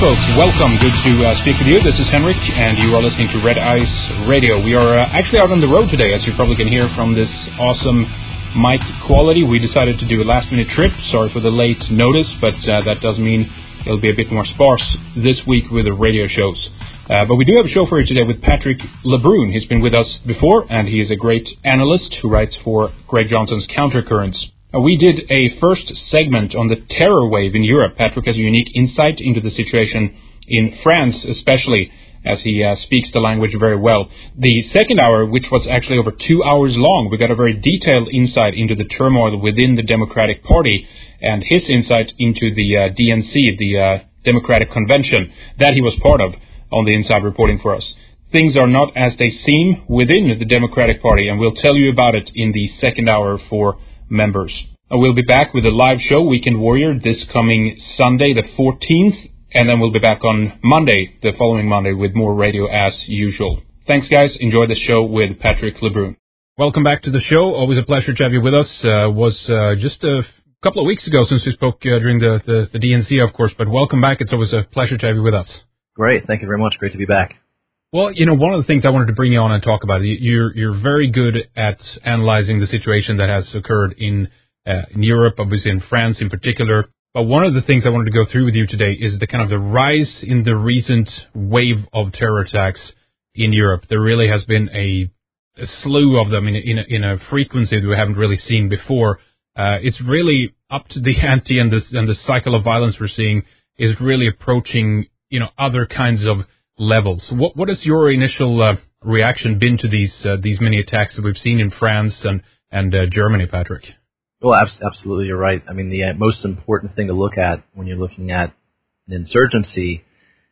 folks. Welcome. Good to speak with you. This is Henrik, and you are listening to Red Ice Radio. We are actually out on the road today, as you probably can hear from this awesome mic quality. We decided to do a last-minute trip. Sorry for the late notice, but that does mean it'll be a bit more sparse this week with the radio shows. But we do have a show for you today with Patrick LeBrun. He's been with us before, and he is a great analyst who writes for Greg Johnson's Countercurrents. We did a first segment on the terror wave in Europe. Patrick has a unique insight into the situation in France, especially, as he speaks the language very well. The second hour, which was actually over 2 hours long, we got a very detailed insight into the turmoil within the Democratic Party and his insight into the DNC, the Democratic Convention, that he was part of on the inside reporting for us. Things are not as they seem within the Democratic Party, and we'll tell you about it in the second hour for members. We'll be back with a live show, Weekend Warrior, this coming Sunday, the 14th, and then we'll be back on Monday, the following Monday, with more radio as usual. Thanks, guys. Enjoy the show with Patrick LeBrun. Welcome back to the show. Always a pleasure to have you with us. Was just a couple of weeks ago since we spoke during the DNC, of course, but welcome back. It's always a pleasure to have you with us. Great. Thank you very much. Great to be back. Well, you know, one of the things I wanted to bring you on and talk about, you're very good at analyzing the situation that has occurred in Europe, obviously in France in particular. But one of the things I wanted to go through with you today is the kind of the rise in the recent wave of terror attacks in Europe. There really has been a slew of them in a frequency that we haven't really seen before. It's really up to the ante, and the cycle of violence we're seeing is really approaching, you know, other kinds of levels. What has your initial reaction been to these many attacks that we've seen in France and Germany, Patrick? Well, absolutely, you're right. I mean, the most important thing to look at when you're looking at an insurgency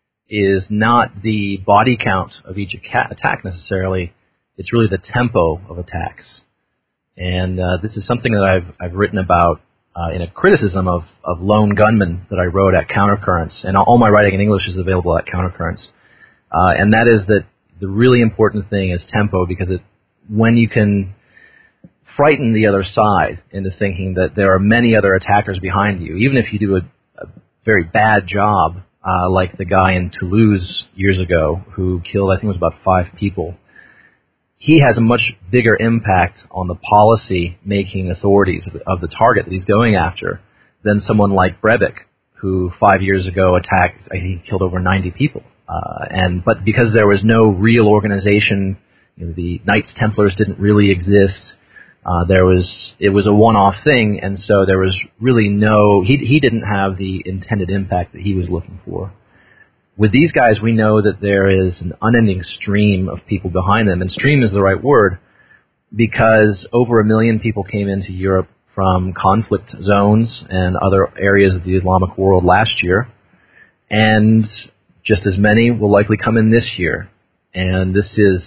is not the body count of each attack necessarily. It's really the tempo of attacks. And this is something that I've written about in a criticism of lone gunmen that I wrote at Countercurrents. And all my writing in English is available at Countercurrents. And that is that the really important thing is tempo, because when you can frighten the other side into thinking that there are many other attackers behind you, even if you do a very bad job, like the guy in Toulouse years ago who killed, I think it was about 5 people, he has a much bigger impact on the policy-making authorities of the target that he's going after than someone like Breivik, who 5 years ago he killed over 90 people. But because there was no real organization, you know, the Knights Templars didn't really exist. It was a one-off thing, and so there was really he didn't have the intended impact that he was looking for. With these guys, we know that there is an unending stream of people behind them, and stream is the right word, because over 1 million people came into Europe from conflict zones and other areas of the Islamic world last year, and just as many will likely come in this year. And this is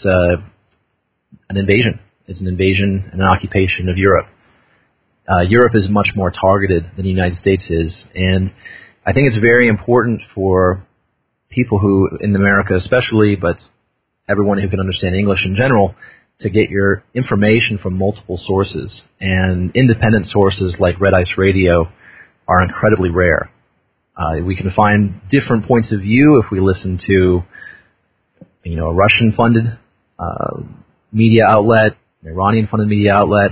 an invasion. It's an invasion and an occupation of Europe. Europe is much more targeted than the United States is, and I think it's very important for people who, in America especially, but everyone who can understand English in general, to get your information from multiple sources. And independent sources like Red Ice Radio are incredibly rare. We can find different points of view if we listen to, you know, a Russian-funded media outlet, an Iranian-funded media outlet,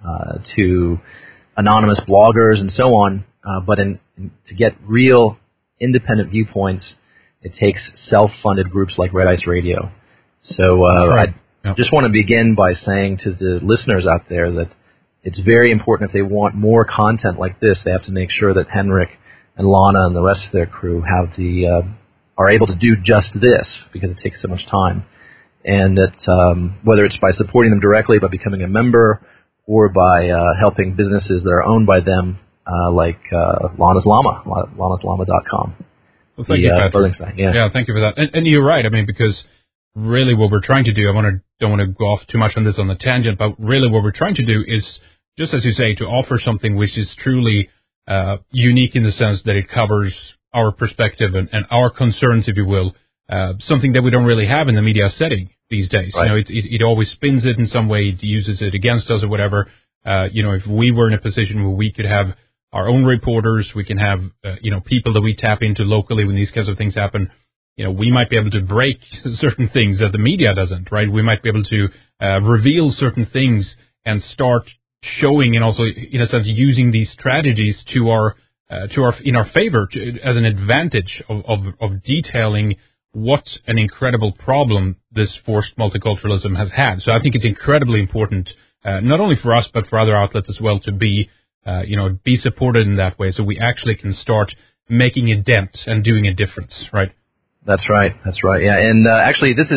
to anonymous bloggers and so on. But to get real independent viewpoints, it takes self-funded groups like Red Ice Radio. So I just want to begin by saying to the listeners out there that it's very important, if they want more content like this, they have to make sure that Henrik and Lana and the rest of their crew are able to do just this, because it takes so much time. And that whether it's by supporting them directly, by becoming a member, or by helping businesses that are owned by them, like Lana's Llama, lanaslama.com. Well, thank you, Patrick. Yeah, thank you for that. And you're right. I mean, because really what we're trying to do, don't want to go off too much on this on the tangent, but really what we're trying to do is, just as you say, to offer something which is truly unique in the sense that it covers our perspective and our concerns, if you will, something that we don't really have in the media setting these days. Right. You know, it always spins it in some way, it uses it against us or whatever. You know, if we were in a position where we could have our own reporters. We can have, people that we tap into locally when these kinds of things happen. We might be able to break certain things that the media doesn't, right? We might be able to reveal certain things and start showing, and also, in a sense, using these strategies to our in our favor as an advantage of detailing what an incredible problem this forced multiculturalism has had. So I think it's incredibly important, not only for us but for other outlets as well, to be supported in that way, so we actually can start making a dent and doing a difference, right? That's right. Yeah, and actually, this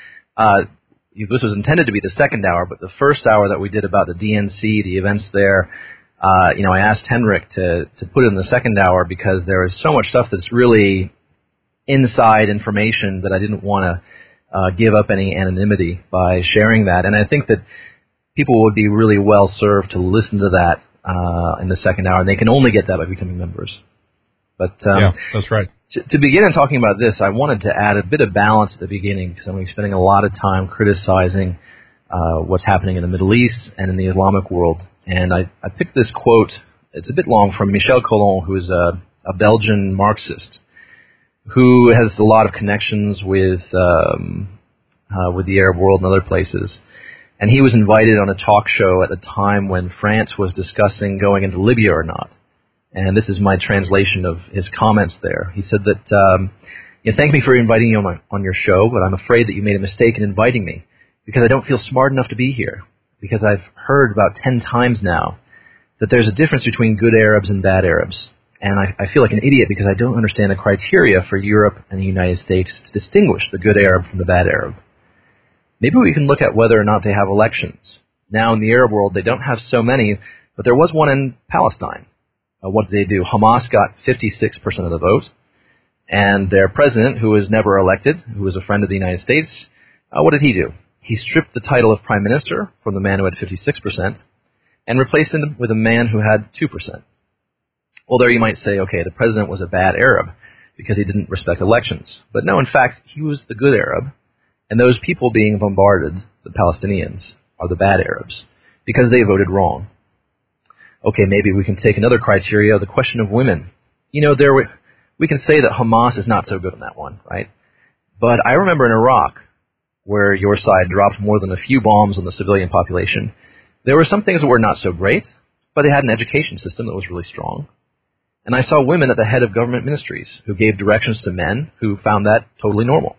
was intended to be the second hour, but the first hour that we did about the DNC, the events there, I asked Henrik to put it in the second hour because there is so much stuff that's really inside information that I didn't want to give up any anonymity by sharing that. And I think that people would be really well served to listen to that in the second hour, and they can only get that by becoming members. But yeah, that's right. To begin in talking about this, I wanted to add a bit of balance at the beginning because I'm spending a lot of time criticizing what's happening in the Middle East and in the Islamic world. And I picked this quote, it's a bit long, from Michel Colon, who is a Belgian Marxist, who has a lot of connections with the Arab world and other places. And he was invited on a talk show at a time when France was discussing going into Libya or not. And this is my translation of his comments there. He said that, thank me for inviting me on your show, but I'm afraid that you made a mistake in inviting me because I don't feel smart enough to be here. Because I've heard about 10 times now that there's a difference between good Arabs and bad Arabs. And I feel like an idiot because I don't understand the criteria for Europe and the United States to distinguish the good Arab from the bad Arab. Maybe we can look at whether or not they have elections. Now in the Arab world, they don't have so many, but there was one in Palestine. What did they do? Hamas got 56% of the vote, and their president, who was never elected, who was a friend of the United States, what did he do? He stripped the title of prime minister from the man who had 56% and replaced him with a man who had 2%. Well, there you might say, okay, the president was a bad Arab because he didn't respect elections. But no, in fact, he was the good Arab, and those people being bombarded, the Palestinians, are the bad Arabs because they voted wrong. Okay, maybe we can take another criteria, the question of women. We can say that Hamas is not so good on that one, right? But I remember in Iraq, where your side dropped more than a few bombs on the civilian population, there were some things that were not so great, but they had an education system that was really strong. And I saw women at the head of government ministries who gave directions to men who found that totally normal.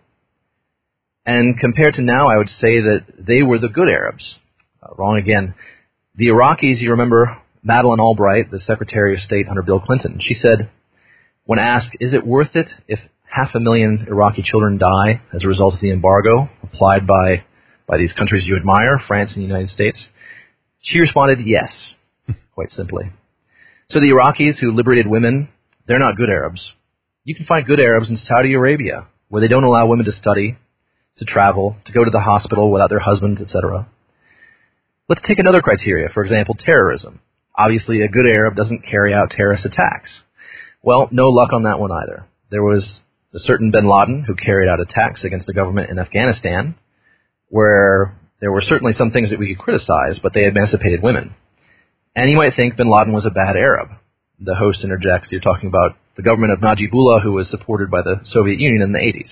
And compared to now, I would say that they were the good Arabs. Wrong again. The Iraqis, you remember Madeleine Albright, the Secretary of State under Bill Clinton, she said, when asked, is it worth it if 500,000 Iraqi children die as a result of the embargo applied by these countries you admire, France and the United States? She responded, yes, quite simply. So the Iraqis who liberated women, they're not good Arabs. You can find good Arabs in Saudi Arabia, where they don't allow women to study, to travel, to go to the hospital without their husbands, etc. Let's take another criteria, for example, terrorism. Obviously, a good Arab doesn't carry out terrorist attacks. Well, no luck on that one either. There was a certain bin Laden who carried out attacks against the government in Afghanistan, where there were certainly some things that we could criticize, but they emancipated women. And you might think bin Laden was a bad Arab. The host interjects, you're talking about the government of Najibullah, who was supported by the Soviet Union in the 80s.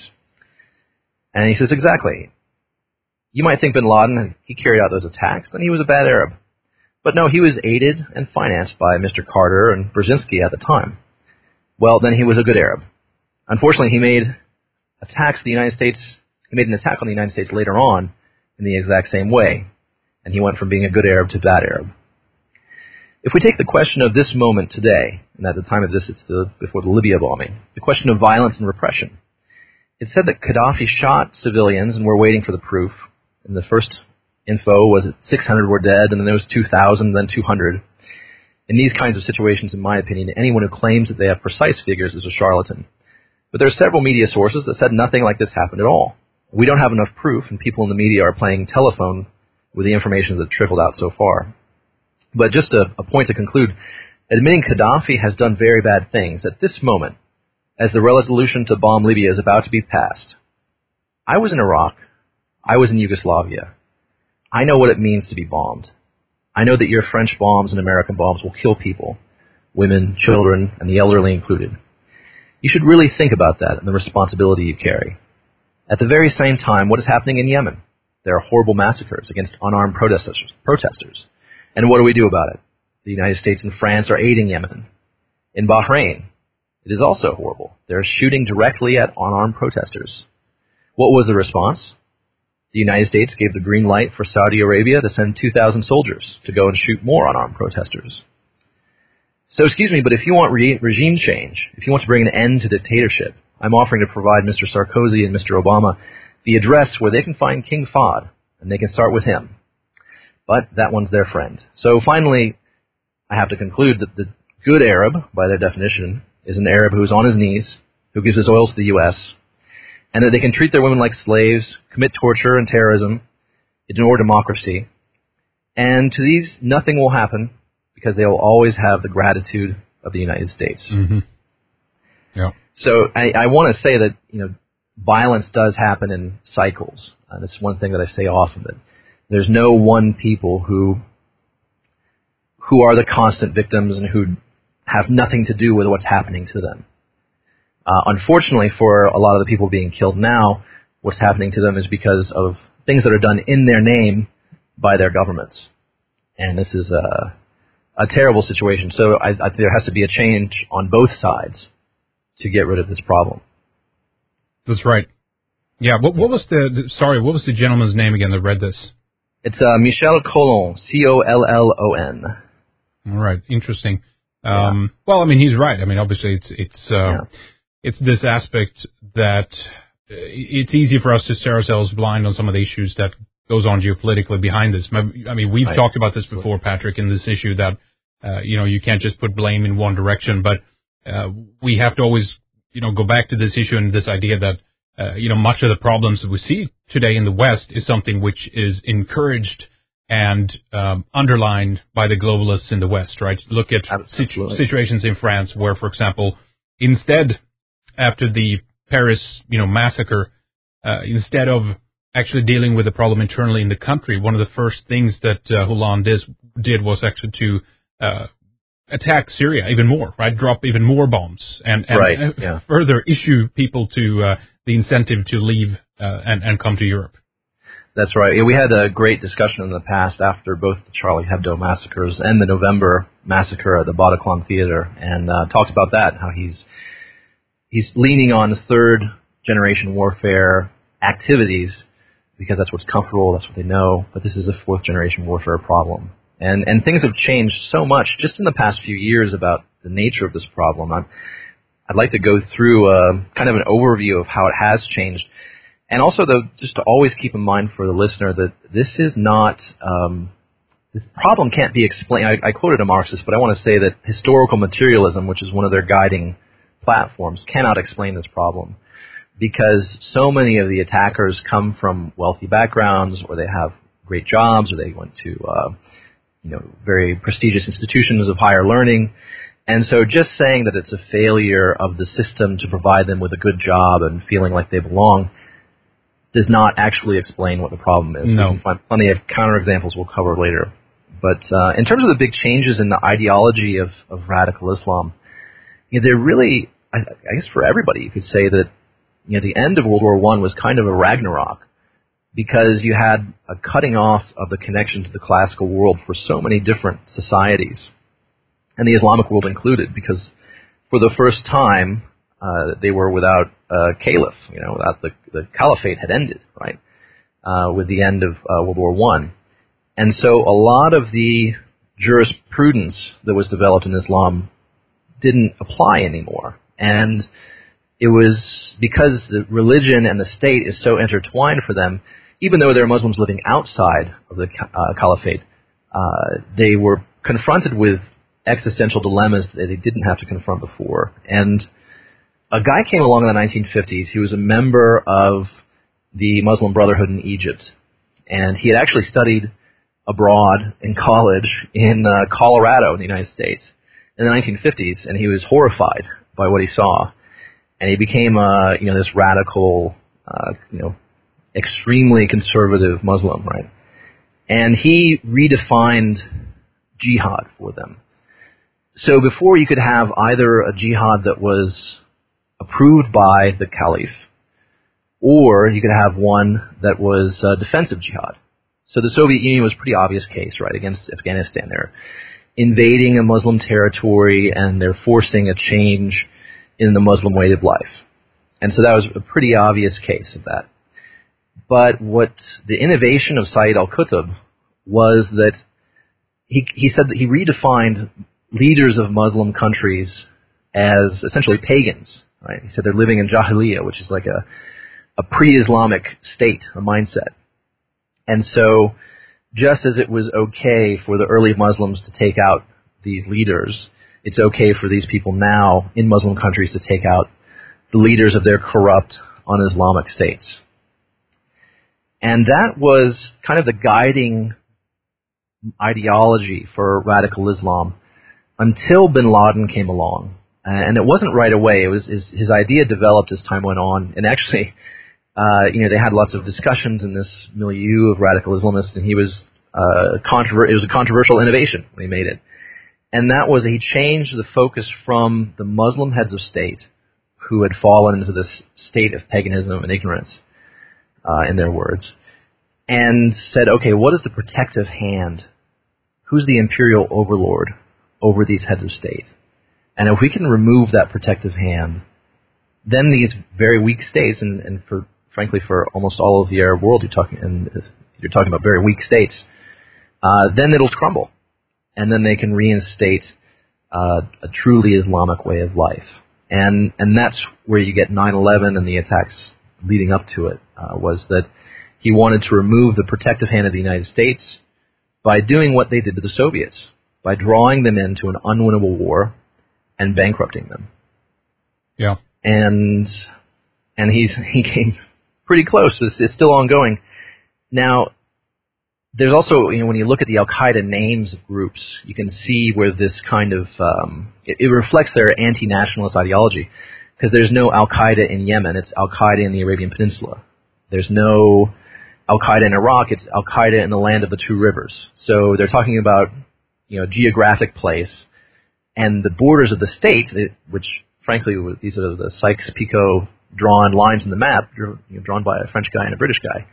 And he says, exactly. You might think bin Laden, he carried out those attacks, then he was a bad Arab. But no, he was aided and financed by Mr. Carter and Brzezinski at the time. Well, then he was a good Arab. Unfortunately, he made an attack on the United States later on in the exact same way, and he went from being a good Arab to bad Arab. If we take the question of this moment today, and at the time of this it's before the Libya bombing, the question of violence and repression, it said that Gaddafi shot civilians and we're waiting for the proof. And the first info was that 600 were dead, and then there was 2,000, then 200. In these kinds of situations, in my opinion, anyone who claims that they have precise figures is a charlatan. But there are several media sources that said nothing like this happened at all. We don't have enough proof, and people in the media are playing telephone with the information that trickled out so far. But just a point to conclude, admitting Gaddafi has done very bad things at this moment, as the resolution to bomb Libya is about to be passed. I was in Iraq. I was in Yugoslavia. I know what it means to be bombed. I know that your French bombs and American bombs will kill people. women, children, and the elderly included. You should really think about that and the responsibility you carry. At the very same time, what is happening in Yemen? There are horrible massacres against unarmed protesters. And what do we do about it? The United States and France are aiding Yemen. In Bahrain, it is also horrible. They're shooting directly at unarmed protesters. What was the response? The United States gave the green light for Saudi Arabia to send 2,000 soldiers to go and shoot more unarmed protesters. So excuse me, but if you want regime change, if you want to bring an end to dictatorship, I'm offering to provide Mr. Sarkozy and Mr. Obama the address where they can find King Fahd, and they can start with him. But that one's their friend. So finally, I have to conclude that the good Arab, by their definition, is an Arab who's on his knees, who gives his oil to the U.S., and that they can treat their women like slaves, commit torture and terrorism, ignore democracy. And to these, nothing will happen because they will always have the gratitude of the United States. Mm-hmm. Yeah. So I want to say that, violence does happen in cycles. That's one thing that I say often, that there's no one people who are the constant victims and who have nothing to do with what's happening to them. Unfortunately, for a lot of the people being killed now, what's happening to them is because of things that are done in their name by their governments. And this is a terrible situation. So there has to be a change on both sides to get rid of this problem. That's right. Yeah. What was the gentleman's name again that read this? It's Michel Collon, Collon. All right. Interesting. Well, I mean, he's right. I mean, obviously, it's this aspect that it's easy for us to stare ourselves blind on some of the issues that goes on geopolitically behind this. I mean, we've talked about this before, Patrick, in this issue that, you can't just put blame in one direction, but we have to always, go back to this issue and this idea that, much of the problems that we see today in the West is something which is encouraged and underlined by the globalists in the West, right? Look at situations in France where, for example, instead, after the Paris, massacre, instead of actually dealing with the problem internally in the country, one of the first things that Hollande did was actually to attack Syria even more, right? Drop even more bombs and further issue people to the incentive to leave and come to Europe. That's right. Yeah, we had a great discussion in the past after both the Charlie Hebdo massacres and the November massacre at the Bataclan Theater, and talked about that, how he's leaning on third-generation warfare activities because that's what's comfortable, that's what they know, but this is a fourth-generation warfare problem. And things have changed so much just in the past few years about the nature of this problem. I'd like to go through kind of an overview of how it has changed. And also, though, just to always keep in mind for the listener that this is not, this problem can't be explained. I quoted a Marxist, but I want to say that historical materialism, which is one of their guiding platforms, cannot explain this problem because so many of the attackers come from wealthy backgrounds, or they have great jobs, or they went to very prestigious institutions of higher learning. And so just saying that it's a failure of the system to provide them with a good job and feeling like they belong does not actually explain what the problem is. No. We can find plenty of counterexamples we'll cover later. But in terms of the big changes in the ideology of radical Islam, they're really, I guess for everybody, you could say that the end of World War I was kind of a Ragnarok, because you had a cutting off of the connection to the classical world for so many different societies, and the Islamic world included, because for the first time they were without a caliph, without the caliphate had ended, right, with the end of World War I. And so a lot of the jurisprudence that was developed in Islam didn't apply anymore. And it was because the religion and the state is so intertwined for them, even though there are Muslims living outside of the caliphate, they were confronted with existential dilemmas that they didn't have to confront before. And a guy came along in the 1950s. He was a member of the Muslim Brotherhood in Egypt, and he had actually studied abroad in college in Colorado in the United States in the 1950s, and he was horrified by what he saw. And he became this radical, extremely conservative Muslim, right? And he redefined jihad for them. So before you could have either a jihad that was approved by the caliph, or you could have one that was defensive jihad. So the Soviet Union was a pretty obvious case, right, against Afghanistan. They're invading a Muslim territory and they're forcing a change in the Muslim way of life. And so that was a pretty obvious case of that. But what the innovation of Sayyid al-Qutb was that he said that he redefined leaders of Muslim countries as essentially pagans, right? He said they're living in Jahiliyyah, which is like a pre-Islamic state, a mindset. And so just as it was okay for the early Muslims to take out these leaders, it's okay for these people now in Muslim countries to take out the leaders of their corrupt, un-Islamic states. And that was kind of the guiding ideology for radical Islam until bin Laden came along. And it wasn't right away. It was his idea developed as time went on. And actually, they had lots of discussions in this milieu of radical Islamists, and he was it was a controversial innovation when he made it. And that was he changed the focus from the Muslim heads of state, who had fallen into this state of paganism and ignorance, in their words, and said, okay, what is the protective hand? Who's the imperial overlord over these heads of state? And if we can remove that protective hand, then these very weak states, and frankly for almost all of the Arab world, you're talking about very weak states, then it'll crumble, and then they can reinstate a truly Islamic way of life. And that's where you get 9/11 and the attacks leading up to it, was that he wanted to remove the protective hand of the United States by doing what they did to the Soviets, by drawing them into an unwinnable war and bankrupting them. Yeah. And he came pretty close. It's still ongoing. Now, there's also, when you look at the Al-Qaeda names of groups, you can see where this kind of, it reflects their anti-nationalist ideology, because there's no Al-Qaeda in Yemen, it's Al-Qaeda in the Arabian Peninsula. There's no Al-Qaeda in Iraq, it's Al-Qaeda in the land of the two rivers. So they're talking about, geographic place, and the borders of the state, which frankly, these are the Sykes-Picot drawn lines in the map, drawn by a French guy and a British guy.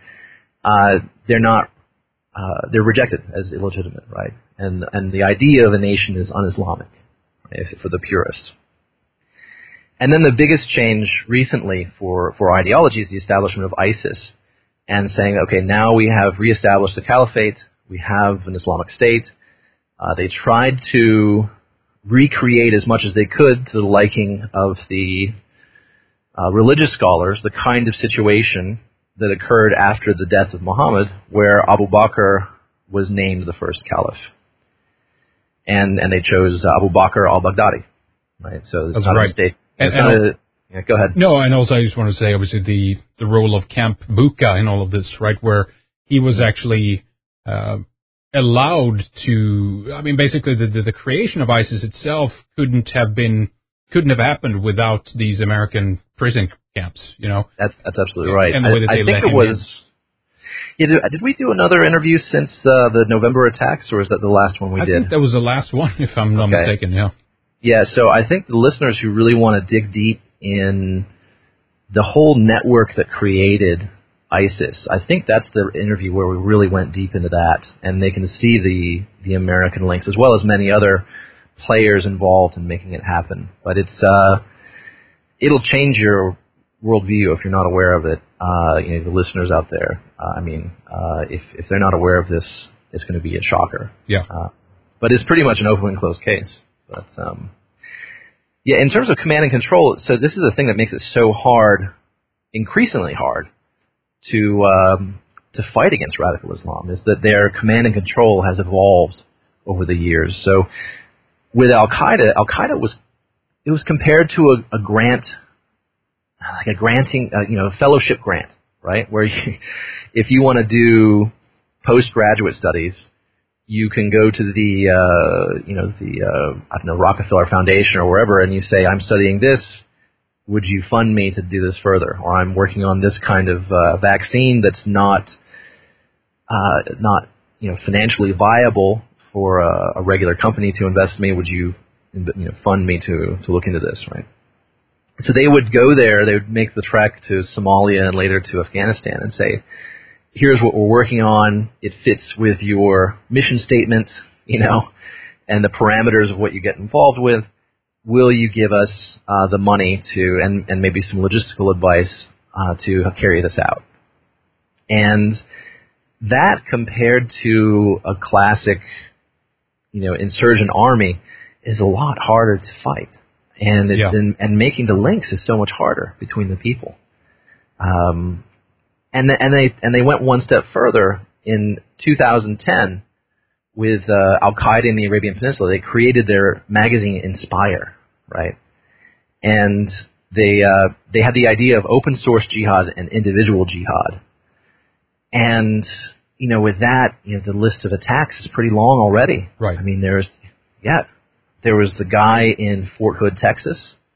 They're rejected as illegitimate, right? And the idea of a nation is un-Islamic, right, for the purists. And then the biggest change recently for ideology is the establishment of ISIS, and saying, okay, now we have reestablished the caliphate, we have an Islamic state. They tried to recreate as much as they could to the liking of the religious scholars the kind of situation that occurred after the death of Muhammad, where Abu Bakr was named the first caliph. And they chose Abu Bakr al-Baghdadi, right? So it's not a state. Go ahead. No, and also I just want to say, obviously, the role of Camp Bucca in all of this, right, where he was actually allowed to, basically the creation of ISIS itself couldn't have happened without these American prison camps, That's absolutely right. And the way that they I think it was. Did we do another interview since the November attacks, or is that the last one we did? I think that was the last one, if I'm not mistaken, yeah. Yeah, so I think the listeners who really want to dig deep in the whole network that created ISIS, I think that's the interview where we really went deep into that, and they can see the American links, as well as many other players involved in making it happen. But it'll change your worldview if you're not aware of it. The listeners out there, if they're not aware of this, it's going to be a shocker. Yeah. But it's pretty much an open and closed case. But in terms of command and control, so this is the thing that makes it so hard, increasingly hard, to fight against radical Islam, is that their command and control has evolved over the years. So with Al-Qaeda was compared to a grant, like a granting, a fellowship grant, right? Where if you want to do postgraduate studies, you can go to the Rockefeller Foundation or wherever, and you say, I'm studying this. Would you fund me to do this further? Or I'm working on this kind of vaccine that's not financially viable for a regular company to invest in me. Would you fund me to look into this, right? So they would go there, they would make the trek to Somalia and later to Afghanistan and say, here's what we're working on, it fits with your mission statement, and the parameters of what you get involved with. Will you give us the money to, and maybe some logistical advice to carry this out? And that compared to a classic, insurgent army is a lot harder to fight. And and making the links is so much harder between the people. And they went one step further in 2010 with Al-Qaeda in the Arabian Peninsula. They created their magazine Inspire, right? And they had the idea of open source jihad and individual jihad. And with that, the list of attacks is pretty long already. Right. I mean, there was the guy in Fort Hood, Texas.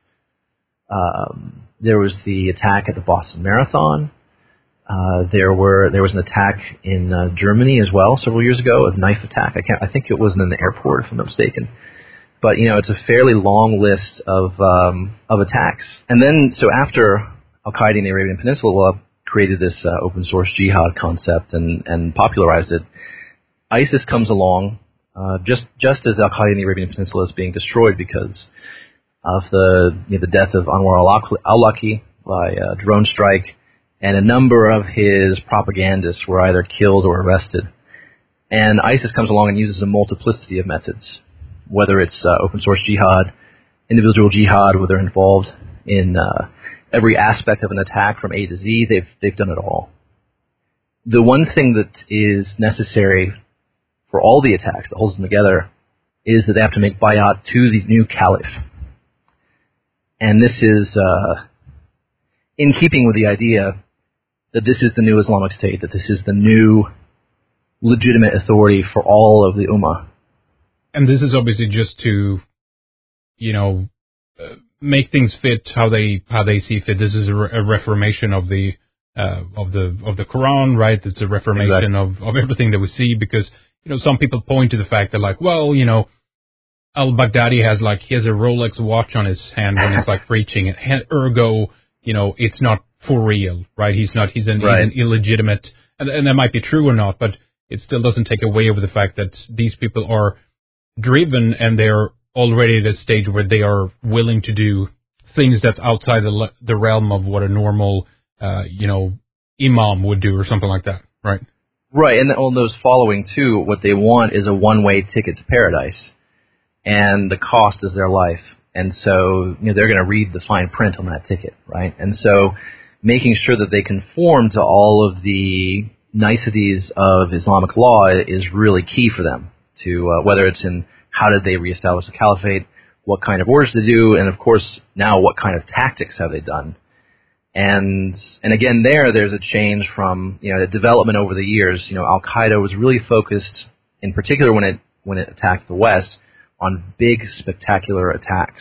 There was the attack at the Boston Marathon. There was an attack in Germany as well several years ago, a knife attack. I think it wasn't in the airport, if I'm not mistaken. But it's a fairly long list of attacks. And then, so after Al-Qaeda in the Arabian Peninsula created this open source jihad concept and popularized it, ISIS comes along. Just as Al-Qaeda in the Arabian Peninsula is being destroyed because of the death of Anwar al-Awlaki by drone strike, and a number of his propagandists were either killed or arrested. And ISIS comes along and uses a multiplicity of methods, whether it's open source jihad, individual jihad, where they're involved in every aspect of an attack from A to Z. They've done it all. The one thing that is necessary for all the attacks that holds them together is that they have to make bayat to the new caliph. And this is in keeping with the idea that this is the new Islamic State, that this is the new legitimate authority for all of the Ummah. And this is obviously just to, make things fit how they see fit. This is a reformation of the Quran, right? It's a reformation of everything that we see, because some people point to the fact that al-Baghdadi has a Rolex watch on his hand when he's preaching, ergo, it's not for real, right? He's an illegitimate, and that might be true or not, but it still doesn't take away over the fact that these people are driven and they're already at a stage where they are willing to do things that's outside the realm of what a normal, imam would do or something like that, right? Right, and on those following, too, what they want is a one-way ticket to paradise, and the cost is their life. And so, they're going to read the fine print on that ticket, right? And so, making sure that they conform to all of the niceties of Islamic law is really key for them, to whether it's in how did they reestablish the caliphate, what kind of orders to do, and of course, now what kind of tactics have they done. And again, there's a change from, the development over the years. Al-Qaeda was really focused, in particular when it attacked the West, on big, spectacular attacks.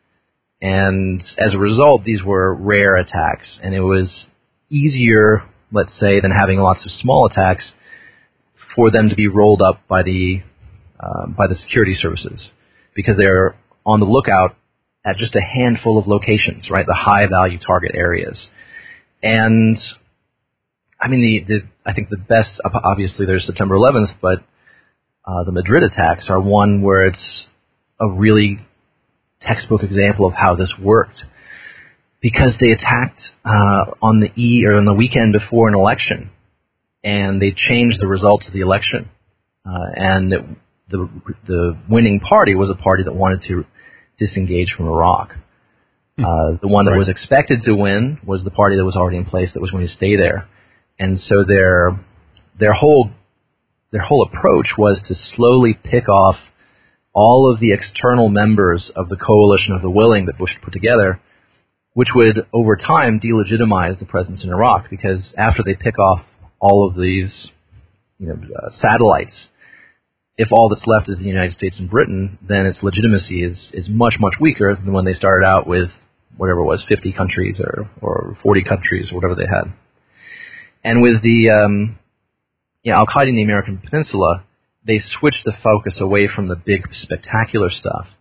And as a result, these were rare attacks, and it was easier, let's say, than having lots of small attacks for them to be rolled up by the security services, because they're on the lookout at just a handful of locations, right? The high-value target areas. And, I mean, I think the best, obviously there's September 11th, but the Madrid attacks are one where it's a really textbook example of how this worked. Because they attacked on the weekend before an election, and they changed the results of the election. And the winning party was a party that wanted to disengage from Iraq. The one that was expected to win was the party that was already in place that was going to stay there. And so their whole approach was to slowly pick off all of the external members of the coalition of the willing that Bush put together, which would over time delegitimize the presence in Iraq, because after they pick off all of these satellites, if all that's left is the United States and Britain, then its legitimacy is much, much weaker than when they started out with whatever it was, 50 countries or 40 countries or whatever they had. And with the Al-Qaeda in the American Peninsula, they switched the focus away from the big, spectacular stuff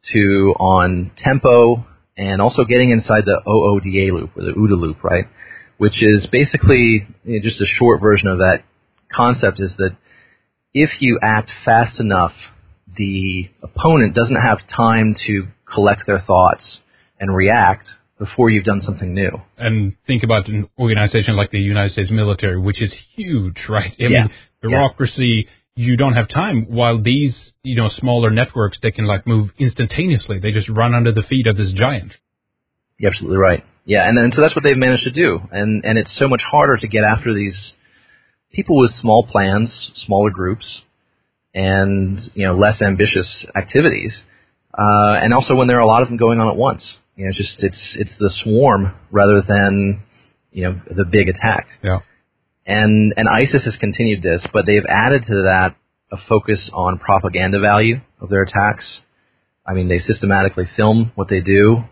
on tempo, and also getting inside the OODA loop, or the OODA loop, right? Which is basically just a short version of that concept, is that if you act fast enough, the opponent doesn't have time to collect their thoughts and react before you've done something new. And think about an organization like the United States military, which is huge, right? I mean, bureaucracy, you don't have time, while these, smaller networks, they can move instantaneously. They just run under the feet of this giant. You're absolutely right. Yeah, and so that's what they've managed to do. And it's so much harder to get after these people with small plans, smaller groups, and less ambitious activities. And also when there are a lot of them going on at once. It's the swarm rather than the big attack. Yeah. And ISIS has continued this, but they've added to that a focus on propaganda value of their attacks. I mean, they systematically film what they do.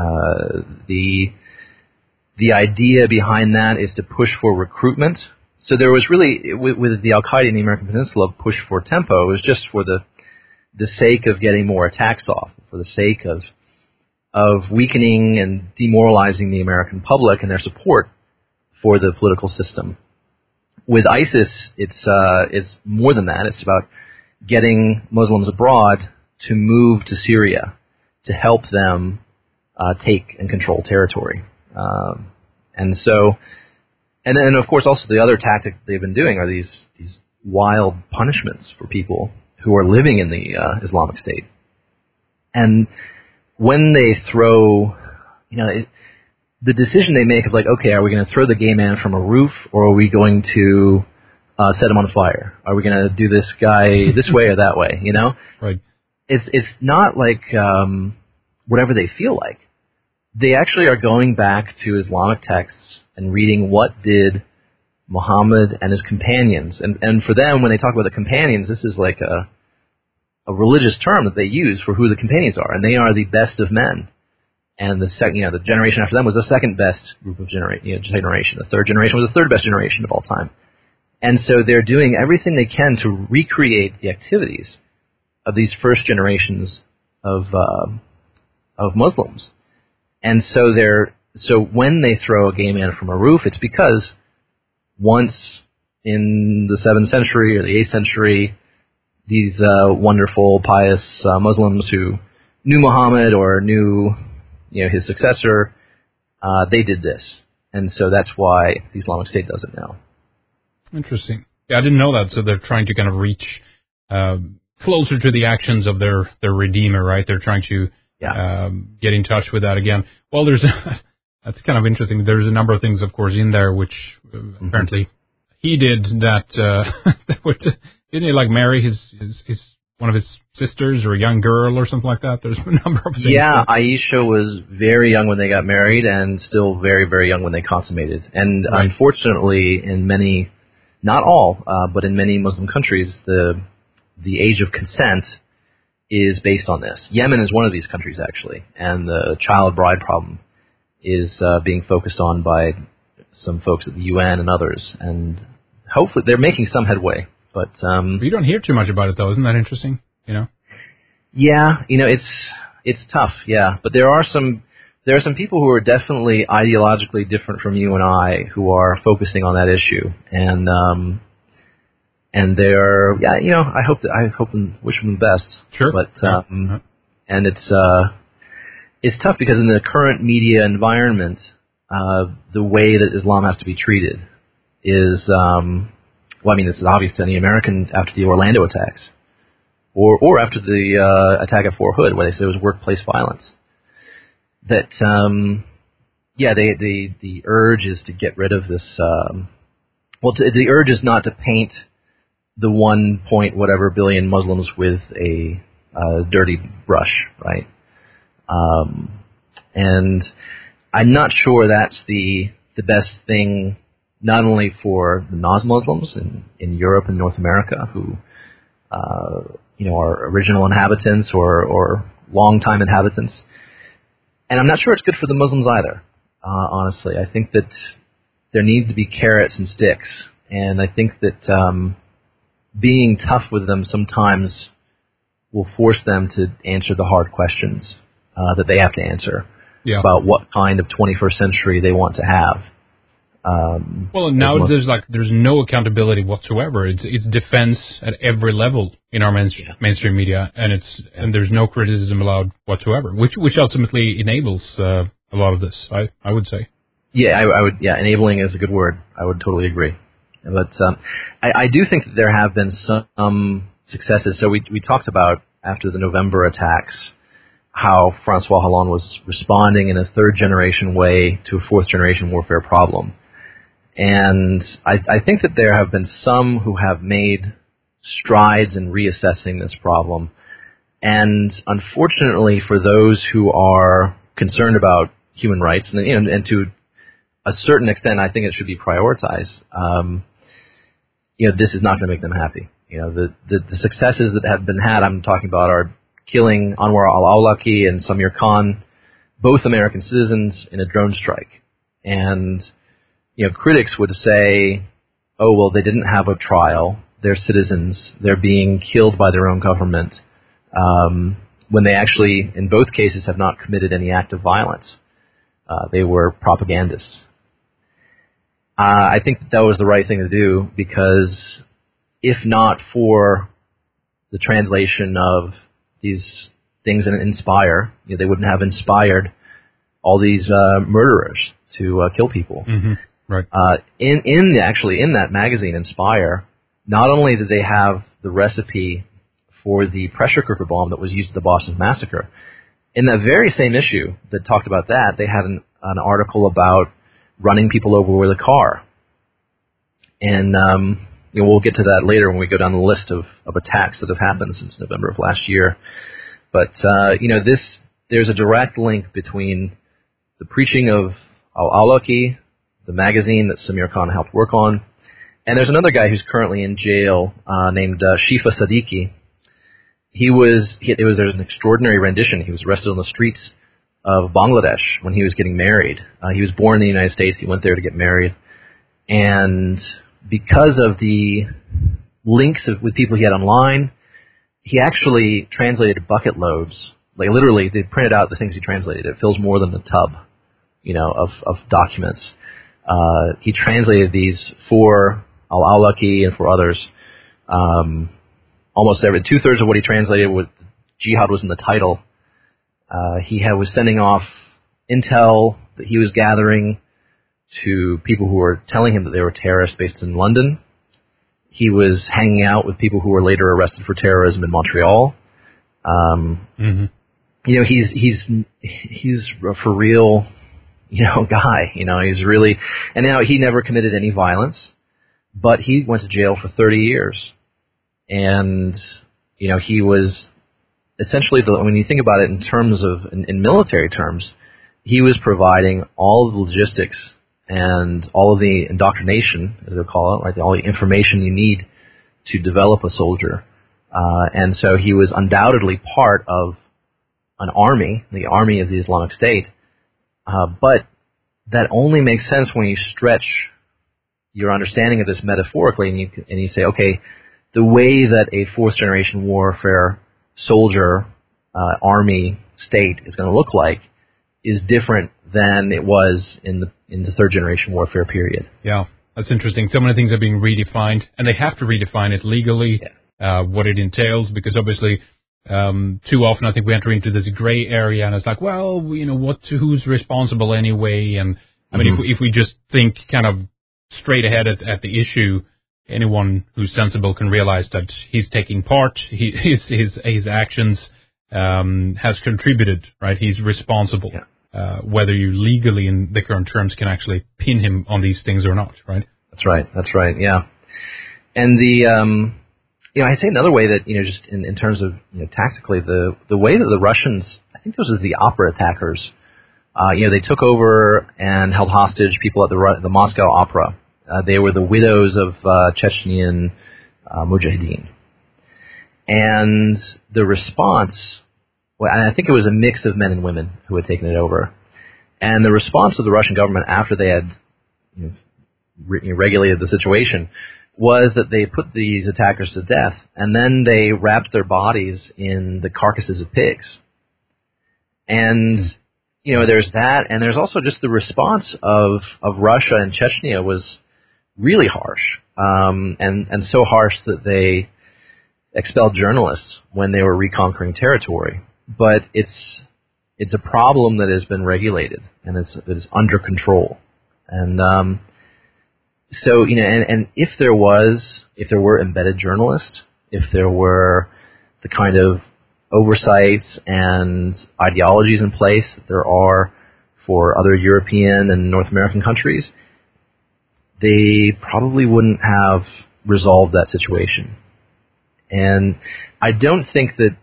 The idea behind that is to push for recruitment. So there was really, with the Al-Qaeda in the American Peninsula, push for tempo. It was just for the sake of getting more attacks off, for the sake of weakening and demoralizing the American public and their support for the political system. With ISIS, it's more than that. It's about getting Muslims abroad to move to Syria to help them take and control territory. And then of course also the other tactic they've been doing are these wild punishments for people who are living in the Islamic State. And when they throw, the decision they make of okay, are we going to throw the gay man from a roof, or are we going to set him on fire? Are we going to do this guy this way or that way? Right. It's not whatever they feel like. They actually are going back to Islamic texts and reading what did Muhammad and his companions, and for them, when they talk about the companions, this is like a religious term that they use for who the companions are, and they are the best of men. And the second, the generation after them was the second best group of generation. The third generation was the third best generation of all time. And so they're doing everything they can to recreate the activities of these first generations of Muslims. And so when they throw a gay man from a roof, it's because once in the 7th century or the 8th century, these wonderful, pious Muslims who knew Muhammad or knew his successor, they did this. And so that's why the Islamic State does it now. Interesting. Yeah, I didn't know that. So they're trying to kind of reach closer to the actions of their Redeemer, right? They're trying to get in touch with that again. Well, that's kind of interesting. There's a number of things, of course, in there which apparently he did that. Didn't he marry his one of his sisters or a young girl or something like that? There's a number of things. Yeah, Aisha was very young when they got married and still very, very young when they consummated. And right. Unfortunately, in many, not all, but in many Muslim countries, the age of consent is based on this. Yemen is one of these countries, actually, and the child bride problem is being focused on by some folks at the UN and others. And hopefully they're making some headway. But you don't hear too much about it, though. Isn't that interesting? Yeah, it's tough. Yeah, but there are some people who are definitely ideologically different from you and I who are focusing on that issue, and they're I hope and wish them the best. Sure. But and it's tough because in the current media environment, the way that Islam has to be treated is. This is obvious to any American after the Orlando attacks, or after the attack at Fort Hood, where they said it was workplace violence. That, the urge is to get rid of this. The urge is not to paint the 1 point whatever billion Muslims with a dirty brush, right? And I'm not sure that's the best thing. Not only for the non-Muslims in Europe and North America who, are original inhabitants or long-time inhabitants. And I'm not sure it's good for the Muslims either, honestly. I think that there needs to be carrots and sticks. And I think that being tough with them sometimes will force them to answer the hard questions that they have to answer about what kind of 21st century they want to have. Well, now there's no accountability whatsoever. It's defense at every level in our mainstream media, and there's no criticism allowed whatsoever, which ultimately enables a lot of this. I would say. Yeah, I would. Yeah, enabling is a good word. I would totally agree. But I do think that there have been some successes. So we talked about after the November attacks how Francois Hollande was responding in a third-generation way to a fourth-generation warfare problem. And I think that there have been some who have made strides in reassessing this problem. And unfortunately for those who are concerned about human rights, and to a certain extent I think it should be prioritized, this is not going to make them happy. The successes that have been had, I'm talking about, are killing Anwar al-Awlaki and Samir Khan, both American citizens, in a drone strike. And critics would say, oh, well, they didn't have a trial. They're citizens. They're being killed by their own government, when they actually, in both cases, have not committed any act of violence. They were propagandists. I think that was the right thing to do, because if not for the translation of these things in Inspire, they wouldn't have inspired all these murderers to kill people. Mm-hmm. Right. In that magazine, Inspire, not only did they have the recipe for the pressure cooker bomb that was used at the Boston Massacre, in that very same issue that talked about that, they had an article about running people over with a car. And we'll get to that later when we go down the list of attacks that have happened since November of last year. But there's a direct link between the preaching of al-Awlaki, the magazine that Samir Khan helped work on, and there's another guy who's currently in jail named Shifa Siddiqui. There's an extraordinary rendition. He was arrested on the streets of Bangladesh when he was getting married. He was born in the United States. He went there to get married, and because of the links with people he had online, he actually translated bucket loads. Like literally, they printed out the things he translated. It fills more than a tub, of documents. He translated these for al-Awlaki and for others. Almost 2/3 of what he translated was jihad was in the title. He was sending off intel that he was gathering to people who were telling him that they were terrorists based in London. He was hanging out with people who were later arrested for terrorism in Montreal. Mm-hmm. He's a for real, guy. He's really, and now he never committed any violence, but he went to jail for 30 years. And, he was essentially, when you think about it in terms of, in military terms, he was providing all of the logistics and all of the indoctrination, as they call it, right? All the information you need to develop a soldier. And so he was undoubtedly part of an army, the army of the Islamic State. But that only makes sense when you stretch your understanding of this metaphorically, and you say, okay, the way that a fourth-generation warfare soldier, army, state is going to look like is different than it was in the third-generation warfare period. Yeah, that's interesting. So many things are being redefined, and they have to redefine it legally, what it entails, because obviously too often I think we enter into this gray area, and it's like, well, who's responsible anyway? And I mean, if we just think kind of straight ahead at the issue, anyone who's sensible can realize that he's taking part. His actions has contributed, right? He's responsible. Yeah. Whether you legally, in the current terms, can actually pin him on these things or not, right? That's right. Yeah. And I'd say another way that just in terms of tactically, the way that the Russians, I think those are the opera attackers. They took over and held hostage people at the Moscow Opera. They were the widows of Chechnyan Mujahideen. And the response, I think it was a mix of men and women who had taken it over. And the response of the Russian government after they had regulated the situation was that they put these attackers to death, and then they wrapped their bodies in the carcasses of pigs. And, there's that, and there's also just the response of Russia and Chechnya was really harsh, and so harsh that they expelled journalists when they were reconquering territory. But it's a problem that has been regulated, and it's under control. And so, and if there were embedded journalists, if there were the kind of oversights and ideologies in place that there are for other European and North American countries, they probably wouldn't have resolved that situation. And I don't think that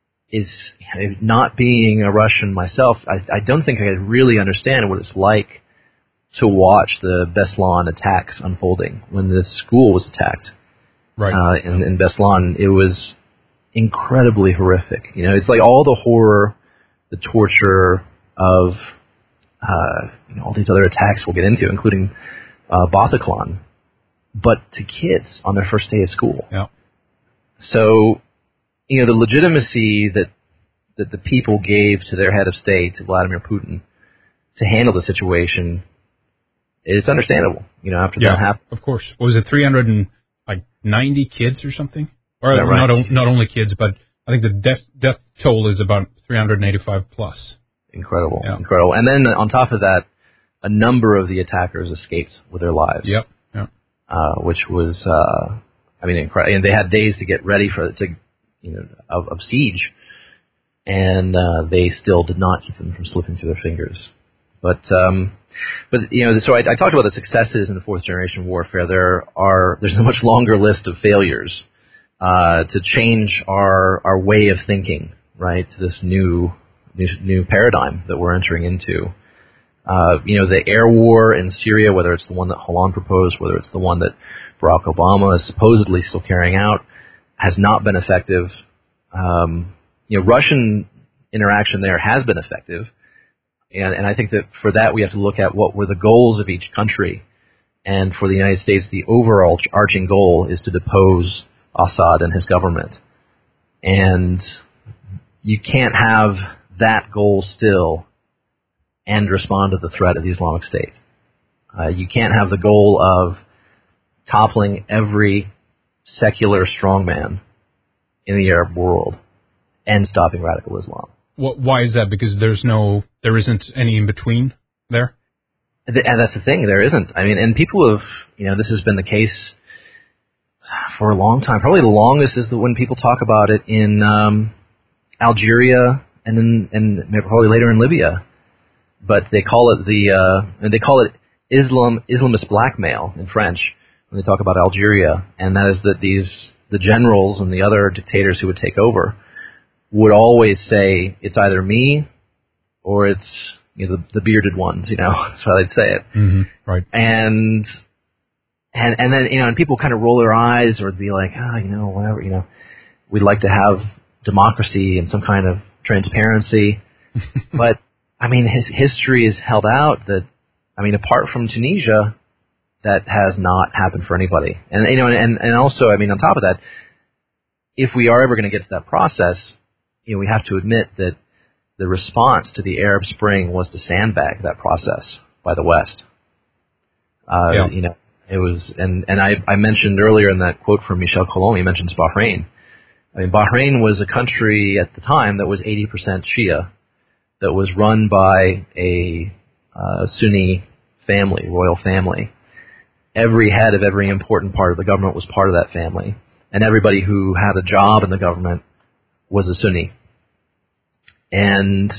not being a Russian myself, I don't think I could really understand what it's like to watch the Beslan attacks unfolding. When the school was attacked in Beslan, it was incredibly horrific. It's like all the horror, the torture of all these other attacks we'll get into, including Bataclan, but to kids on their first day of school. Yeah. So, the legitimacy that the people gave to their head of state, to Vladimir Putin, to handle the situation, it's understandable. After that happened. Of course. What was it, 390 kids or something? Or not only kids, but I think the death toll is about 385 plus. Incredible. And then on top of that, a number of the attackers escaped with their lives. Yep. Which was, incredible. And they had days to get ready of siege, and they still did not keep them from slipping through their fingers. But so I talked about the successes in the fourth generation warfare. There's a much longer list of failures to change our way of thinking, right, to this new paradigm that we're entering into. The air war in Syria, whether it's the one that Hollande proposed, whether it's the one that Barack Obama is supposedly still carrying out, has not been effective. Russian interaction there has been effective, and I think that for that we have to look at what were the goals of each country. And for the United States, the overarching goal is to depose Assad and his government. And you can't have that goal still and respond to the threat of the Islamic State. You can't have the goal of toppling every secular strongman in the Arab world and stopping radical Islam. Why is that? Because there isn't any in between there? And that's the thing, there isn't. And people have, this has been the case for a long time. Probably the longest is when people talk about it in Algeria and probably later in Libya. But they call it Islamist blackmail in French when they talk about Algeria, and that is that the generals and the other dictators who would take over would always say it's either me or it's the bearded ones, that's how they'd say it. Mm-hmm. Right. And then and people kind of roll their eyes or be like, whatever, we'd like to have democracy and some kind of transparency, but his history is held out that, apart from Tunisia, that has not happened for anybody. And, and also, on top of that, if we are ever going to get to that process, we have to admit that the response to the Arab Spring was to sandbag that process by the West. It was, and I mentioned earlier in that quote from Michel Colomb, he mentions Bahrain. Bahrain was a country at the time that was 80% Shia, that was run by a Sunni family, royal family. Every head of every important part of the government was part of that family, and everybody who had a job in the government was a Sunni. And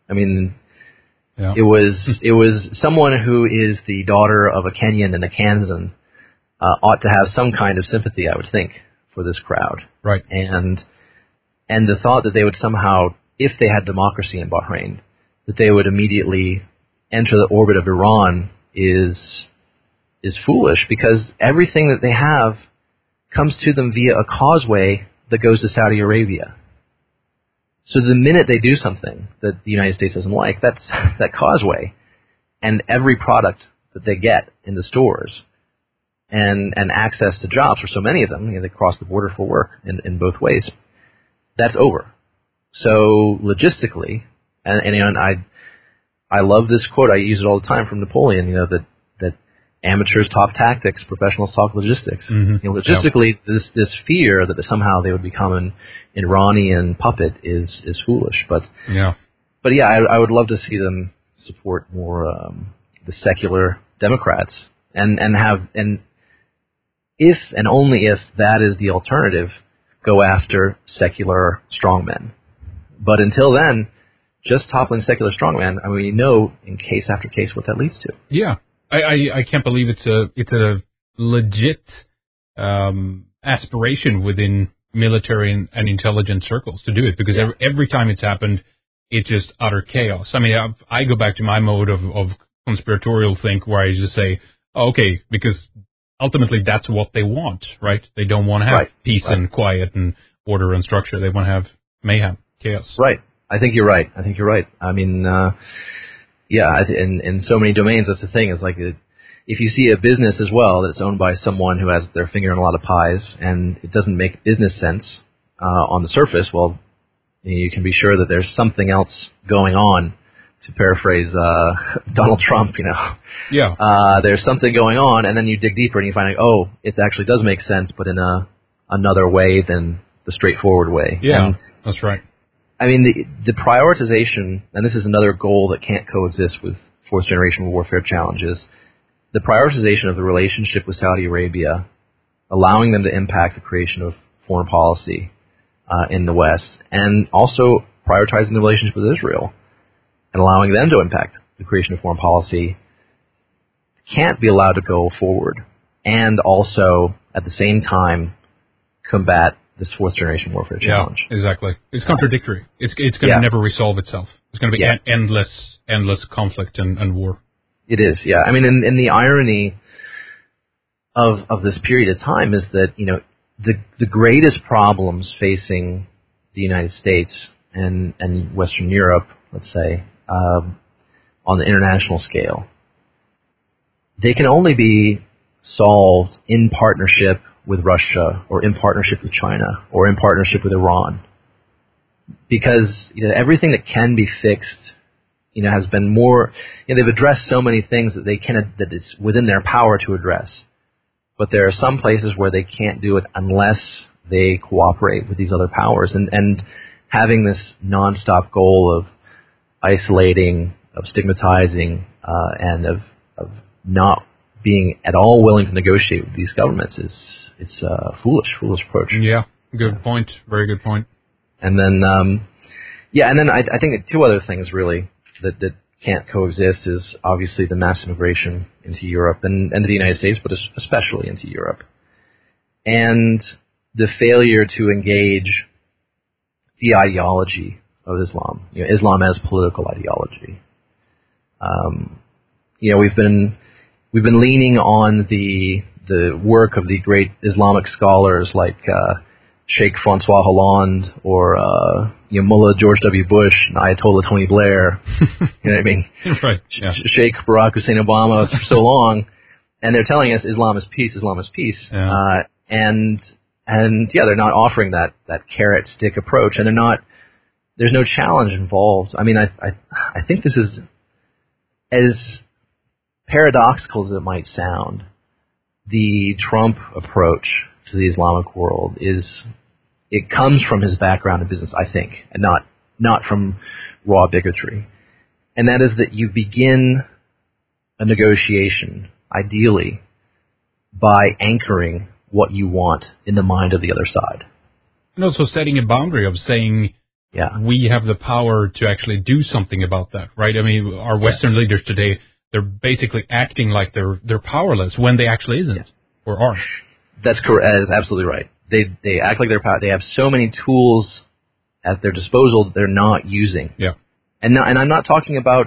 it was someone who is the daughter of a Kenyan and a Kansan ought to have some kind of sympathy, I would think, for this crowd. Right. And the thought that they would somehow, if they had democracy in Bahrain, that they would immediately enter the orbit of Iran is foolish, because everything that they have comes to them via a causeway that goes to Saudi Arabia. So the minute they do something that the United States doesn't like, that's that causeway, and every product that they get in the stores and access to jobs for so many of them. They cross the border for work in both ways. That's over. So logistically, and I love this quote. I use it all the time from Napoleon. That amateurs talk tactics, professionals talk logistics. Mm-hmm. Logistically, this fear that somehow they would become an Iranian puppet is foolish. But yeah, I would love to see them support more the secular Democrats and if and only if that is the alternative, go after secular strongmen. But until then, just toppling secular strongmen, in case after case what that leads to. Yeah. I can't believe it's a legit aspiration within military and intelligence circles to do it, because every time it's happened, it's just utter chaos. I go back to my mode of conspiratorial think, where I just say, okay, because ultimately that's what they want, right? They don't want to have peace and quiet and order and structure. They want to have mayhem, chaos. Right. I think you're right. In so many domains, that's the thing. It's like if you see a business as well that's owned by someone who has their finger in a lot of pies, and it doesn't make business sense on the surface, well, you can be sure that there's something else going on. To paraphrase Donald Trump, there's something going on, and then you dig deeper and you find out, it actually does make sense, but in another way than the straightforward way. Yeah, that's right. The prioritization, and this is another goal that can't coexist with fourth-generation warfare challenges, the prioritization of the relationship with Saudi Arabia, allowing them to impact the creation of foreign policy in the West, and also prioritizing the relationship with Israel and allowing them to impact the creation of foreign policy, can't be allowed to go forward, and also, at the same time, combat this fourth-generation warfare challenge. Yeah, exactly. It's contradictory. It's going to never resolve itself. It's going to be endless conflict and war. It is, yeah. And the irony of this period of time is that, the greatest problems facing the United States and Western Europe, let's say, on the international scale, they can only be solved in partnership with Russia, or in partnership with China, or in partnership with Iran. Because everything that can be fixed, has been more, they've addressed so many things that that it's within their power to address. But there are some places where they can't do it unless they cooperate with these other powers. And having this nonstop goal of isolating, of stigmatizing, and of not being at all willing to negotiate with these governments it's a foolish approach. Yeah, good point. Very good point. And then, I think two other things really that can't coexist is obviously the mass immigration into Europe and to the United States, but especially into Europe, and the failure to engage the ideology of Islam, Islam as political ideology. We've been leaning on the work of the great Islamic scholars like Sheikh Francois Hollande or Mullah George W. Bush and Ayatollah Tony Blair. Right. Yeah. Sheikh Barack Hussein Obama for so long, and they're telling us Islam is peace, Islam is peace. Yeah. They're not offering that carrot stick approach, and there's no challenge involved. I think this is, as paradoxical as it might sound, the Trump approach to the Islamic world it comes from his background in business, I think, and not from raw bigotry. And that is that you begin a negotiation, ideally, by anchoring what you want in the mind of the other side. And also setting a boundary of saying, we have the power to actually do something about that, right? Our Western leaders today, they're basically acting like they're powerless when they actually isn't or aren't. That's correct. That is absolutely right. They act like they're powerful. They have so many tools at their disposal that they're not using. Yeah. And I'm not talking about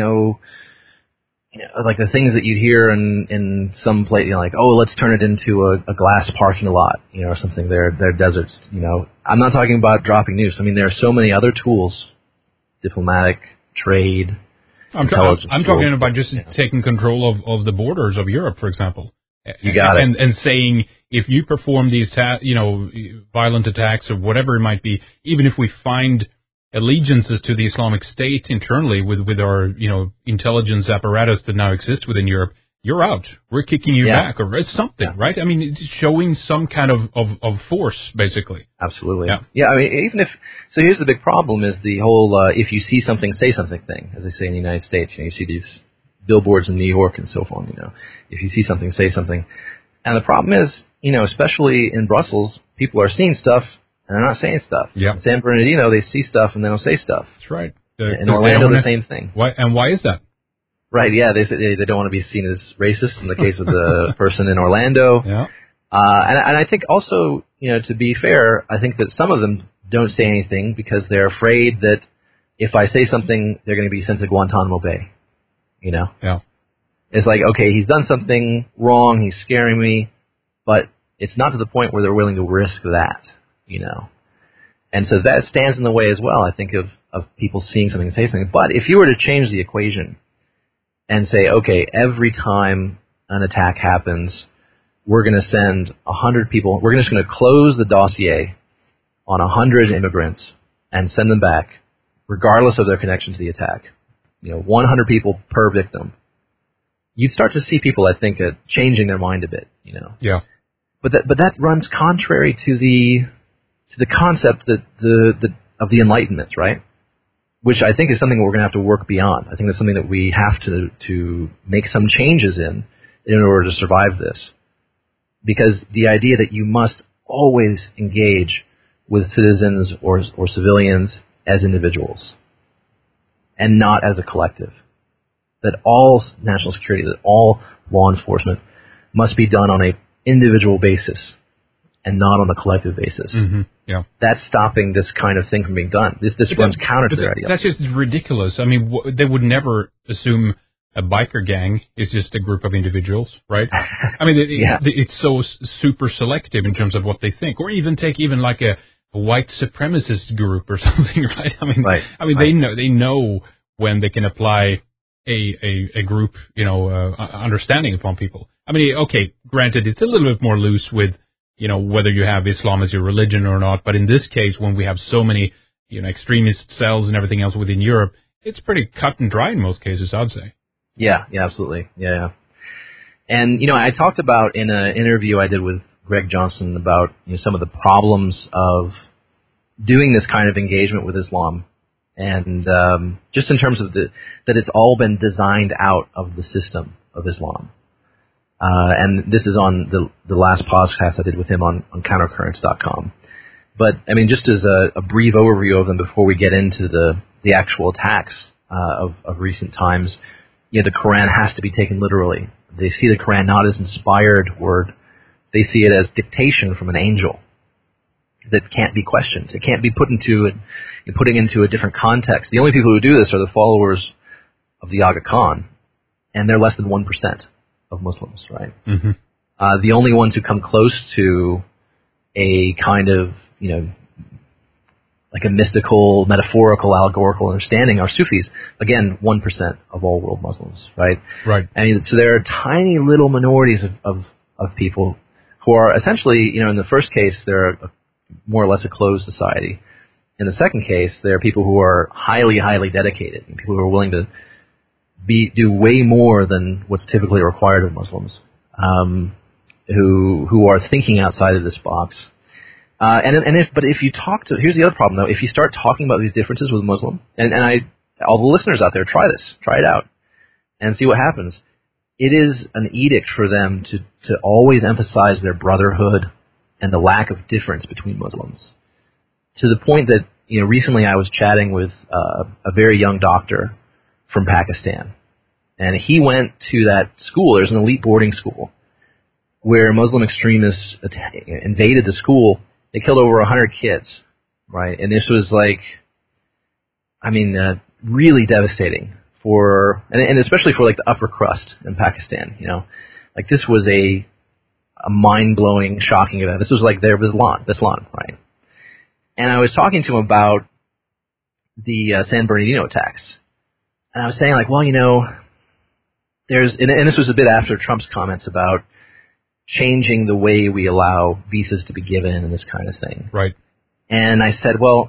like the things that you'd hear in some place, let's turn it into a glass parking lot, or something. They're deserts. I'm not talking about dropping nukes. There are so many other tools, diplomatic, trade. I'm talking about just taking control of the borders of Europe, for example. You got it. And saying, if you perform these, violent attacks or whatever it might be, even if we find allegiances to the Islamic State internally with our, intelligence apparatus that now exists within Europe, you're out. We're kicking you back, or it's something, right? I mean, it's showing some kind of force, basically. Absolutely. Yeah, I mean, so here's the big problem is the whole, if you see something, say something thing, as they say in the United States. You see these billboards in New York and so on, If you see something, say something. And the problem is, especially in Brussels, people are seeing stuff and they're not saying stuff. Yeah. In San Bernardino, they see stuff and they don't say stuff. That's right. In Orlando, the same thing. Why is that? Right, yeah, they don't want to be seen as racist in the case of the person in Orlando. Yeah. And I think also, to be fair, I think that some of them don't say anything because they're afraid that if I say something, they're going to be sent to Guantanamo Bay. Yeah. It's like, okay, he's done something wrong, he's scaring me, but it's not to the point where they're willing to risk that, And so that stands in the way as well, I think, of people seeing something and say something. But if you were to change the equation and say, okay, every time an attack happens, we're going to send 100 people, we're just going to close the dossier on 100 immigrants and send them back, regardless of their connection to the attack. 100 people per victim. You'd start to see people, I think, changing their mind a bit, Yeah. But that runs contrary to the concept of the Enlightenment, right? Which I think is something we're going to have to work beyond. I think that's something that we have to make some changes in order to survive this. Because the idea that you must always engage with citizens or civilians as individuals and not as a collective. That all national security, that all law enforcement must be done on an individual basis and not on a collective basis. Mm-hmm. Yeah. That's stopping this kind of thing from being done. This runs counter to their idea. That's just ridiculous. I mean, they would never assume a biker gang is just a group of individuals, right? I mean, it's so super selective in terms of what they think. Or even take like a white supremacist group or something, right? I mean, they know when they can apply a group, understanding upon people. I mean, okay, granted, it's a little bit more loose with, whether you have Islam as your religion or not. But in this case, when we have so many, extremist cells and everything else within Europe, it's pretty cut and dry in most cases, I'd say. Yeah, absolutely. Yeah. And, I talked about in an interview I did with Greg Johnson about some of the problems of doing this kind of engagement with Islam. And just in terms of that it's all been designed out of the system of Islam. And this is on the last podcast I did with him on countercurrents.com. But, I mean, just as a brief overview of them before we get into the actual attacks of recent times, the Quran has to be taken literally. They see the Quran not as inspired word. They see it as dictation from an angel that can't be questioned. It can't be putting into a different context. The only people who do this are the followers of the Aga Khan, and they're less than 1% of Muslims, right? Mm-hmm. The only ones who come close to a kind of, like a mystical, metaphorical, allegorical understanding are Sufis. Again, 1% of all world Muslims, right? Right. I mean, so there are tiny little minorities of people who are essentially, in the first case, they're more or less a closed society. In the second case, there are people who are highly, highly dedicated, and people who are willing to do way more than what's typically required of Muslims, who are thinking outside of this box. But if you talk to, here's the other problem though, if you start talking about these differences with Muslim, all the listeners out there, try it out, and see what happens. It is an edict for them to always emphasize their brotherhood and the lack of difference between Muslims. To the point that, recently I was chatting with a very young doctor from Pakistan, and he went to that school. There's an elite boarding school where Muslim extremists invaded the school. They killed over 100 kids, right? And this was really devastating and especially for the upper crust in Pakistan. This was a mind-blowing, shocking event. This was their Beslan, right? And I was talking to him about the San Bernardino attacks, and I was saying, there's, and this was a bit after Trump's comments about, changing the way we allow visas to be given and this kind of thing. Right. And I said, well,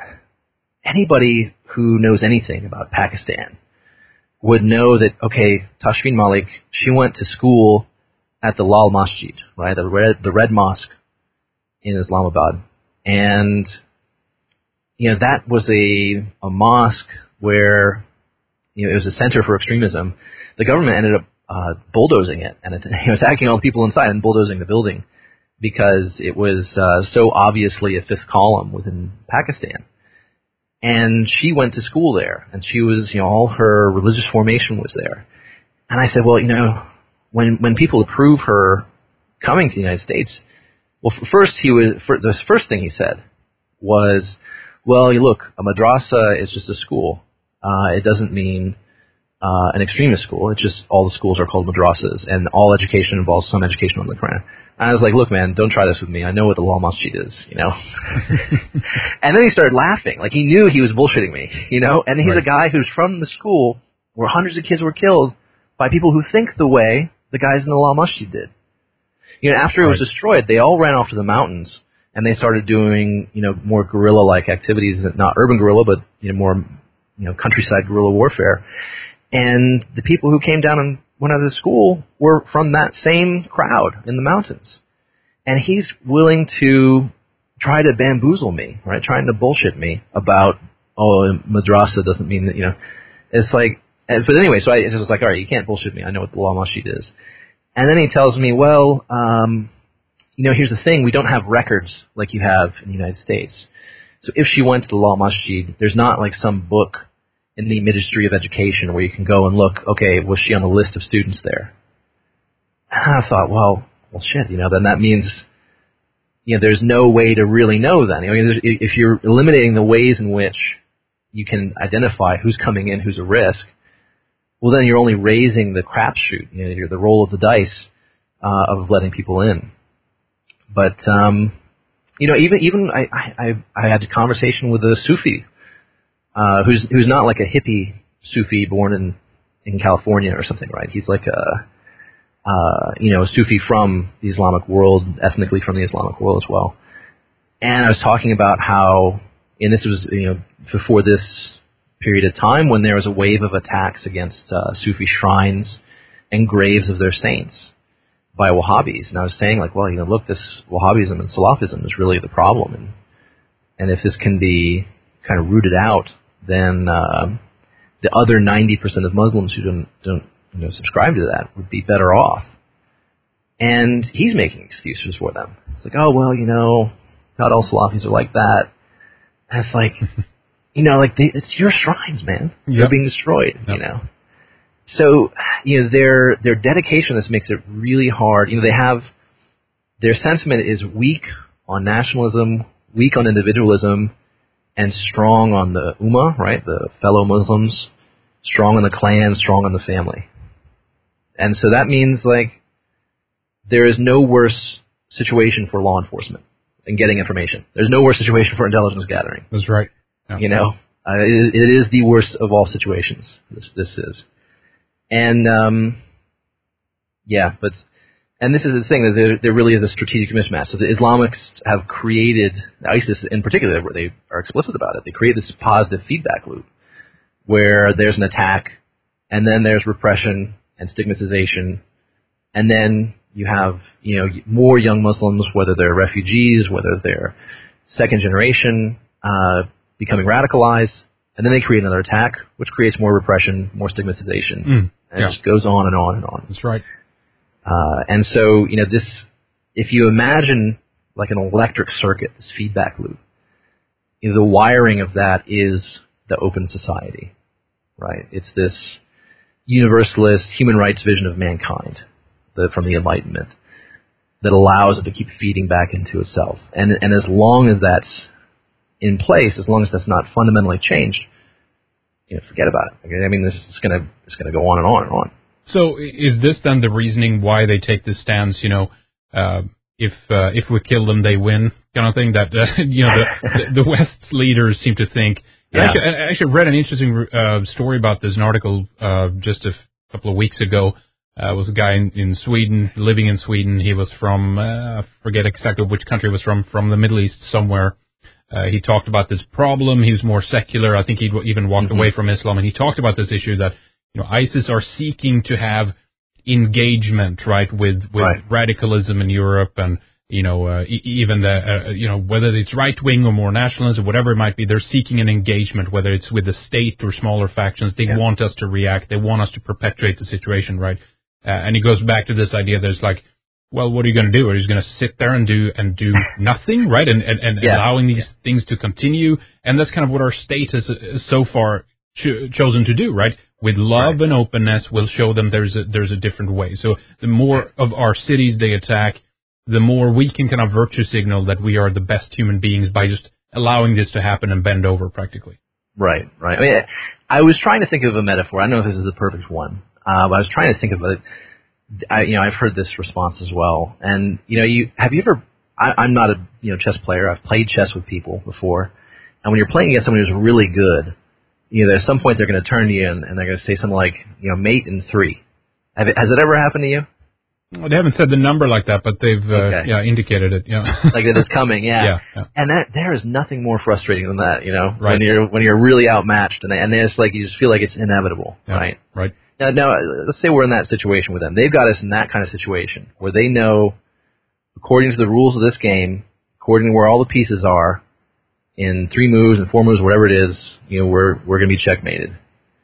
anybody who knows anything about Pakistan would know that, okay, Tashfeen Malik, she went to school at the Lal Masjid, right, the Red Mosque in Islamabad. And, that was a mosque where, it was a center for extremism. The government ended up bulldozing it and attacking all the people inside and bulldozing the building because it was so obviously a fifth column within Pakistan. And she went to school there, and she was, all her religious formation was there. And I said, well, when people approve her coming to the United States, well, the first thing he said was, well, look, a madrasa is just a school. It doesn't mean an extremist school. It's just all the schools are called madrasas, and all education involves some education on the Quran. And I was like, look, man, don't try this with me. I know what the Lal Masjid is, And then he started laughing. Like, he knew he was bullshitting me, And he's a guy who's from the school where hundreds of kids were killed by people who think the way the guys in the Lal Masjid did. After it was destroyed, they all ran off to the mountains, and they started doing, more guerrilla-like activities, not urban guerrilla, but, more, countryside guerrilla warfare. And the people who came down and went out of the school were from that same crowd in the mountains. And he's willing to try to bamboozle me, right? Trying to bullshit me about, madrasa doesn't mean that, It's like, but anyway, so I was like, all right, you can't bullshit me. I know what the Lal Masjid is. And then he tells me, well, here's the thing. We don't have records like you have in the United States. So if she went to the Lal Masjid, there's not like some book in the Ministry of Education where you can go and look, okay, was she on the list of students there? And I thought, well, shit, then that means, there's no way to really know then. If you're eliminating the ways in which you can identify who's coming in, who's a risk, well, then you're only raising the crapshoot, you're the roll of the dice of letting people in. But, even I had a conversation with a Sufi, who's not like a hippie Sufi born in California or something, right? He's like a Sufi from the Islamic world, ethnically from the Islamic world as well. And I was talking about how, and this was, before this period of time when there was a wave of attacks against Sufi shrines and graves of their saints by Wahhabis. And I was saying, like, well, look, this Wahhabism and Salafism is really the problem. And if this can be kind of rooted out, then the other 90% of Muslims who don't subscribe to that would be better off. And he's making excuses for them. It's like, oh, well, not all Salafis are like that. And it's like, it's your shrines, man. Yep. They're being destroyed, Yep. So, their dedication to this makes it really hard. They have, their sentiment is weak on nationalism, weak on individualism, and strong on the Ummah, right, the fellow Muslims, strong on the clan, strong on the family. And so that means, like, there is no worse situation for law enforcement than getting information. There's no worse situation for intelligence gathering. That's right. Yeah. It is the worst of all situations, this is. And, and this is the thing, that there really is a strategic mismatch. So the Islamics have created, ISIS in particular, where they are explicit about it, they create this positive feedback loop where there's an attack, and then there's repression and stigmatization, and then you have, more young Muslims, whether they're refugees, whether they're second generation, becoming radicalized, and then they create another attack, which creates more repression, more stigmatization, and it just goes on and on and on. That's right. And so, this, if you imagine like an electric circuit, this feedback loop, the wiring of that is the open society, right? It's this universalist human rights vision of mankind from the Enlightenment that allows it to keep feeding back into itself. And as long as that's in place, as long as that's not fundamentally changed, forget about it. Okay? I mean, it's going to go on and on and on. So is this then the reasoning why they take this stance? If we kill them, they win, kind of thing. That the West's leaders seem to think. Yeah. I actually read an interesting story about this, an article just a couple of weeks ago was a guy in Sweden, living in Sweden. He was from, I forget exactly which country he was from the Middle East somewhere. He talked about this problem. He was more secular. I think he even walked away from Islam, and he talked about this issue that, ISIS are seeking to have engagement, right, with radicalism in Europe, and even the whether it's right wing or more nationalist or whatever it might be, they're seeking an engagement, whether it's with the state or smaller factions. They want us to react. They want us to perpetuate the situation, right? And he goes back to this idea that it's like, well, what are you going to do? Are you going to sit there and do nothing, right? And allowing these things to continue? And that's kind of what our state has so far chosen to do, right? With love and openness, we'll show them there's a different way. So the more of our cities they attack, the more we can kind of virtue signal that we are the best human beings by just allowing this to happen and bend over practically. Right. I mean, I was trying to think of a metaphor. I don't know if this is the perfect one, but I was trying to think of it. I've heard this response as well. And, have you ever, I'm not a, chess player. I've played chess with people before. And when you're playing against someone who's really good, at some point they're going to turn to you and they're going to say something like, mate in 3. Has it ever happened to you? Well, they haven't said the number like that, but they've indicated it. Like that it's coming. Yeah. And there is nothing more frustrating than that. Right. When you're really outmatched and it's like you just feel like it's inevitable. Right. Now, let's say we're in that situation with them. They've got us in that kind of situation where they know, according to the rules of this game, according to where all the pieces are, in 3 moves and 4 moves, whatever it is, we're going to be checkmated.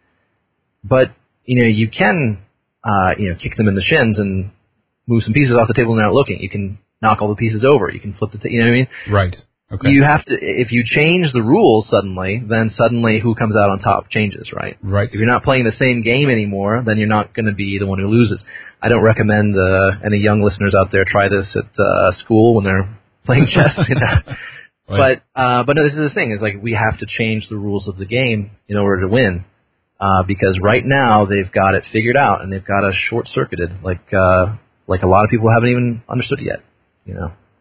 But you can kick them in the shins and move some pieces off the table and they're not looking. You can knock all the pieces over. You can flip the you know what I mean? Right. Okay. You have to, if you change the rules suddenly, then suddenly who comes out on top changes, right? Right. If you're not playing the same game anymore, then you're not going to be the one who loses. I don't recommend any young listeners out there try this at school when they're playing chess. Right. But no, this is the thing, is like we have to change the rules of the game in order to win. Because right now they've got it figured out and they've got us short-circuited like a lot of people haven't even understood it yet,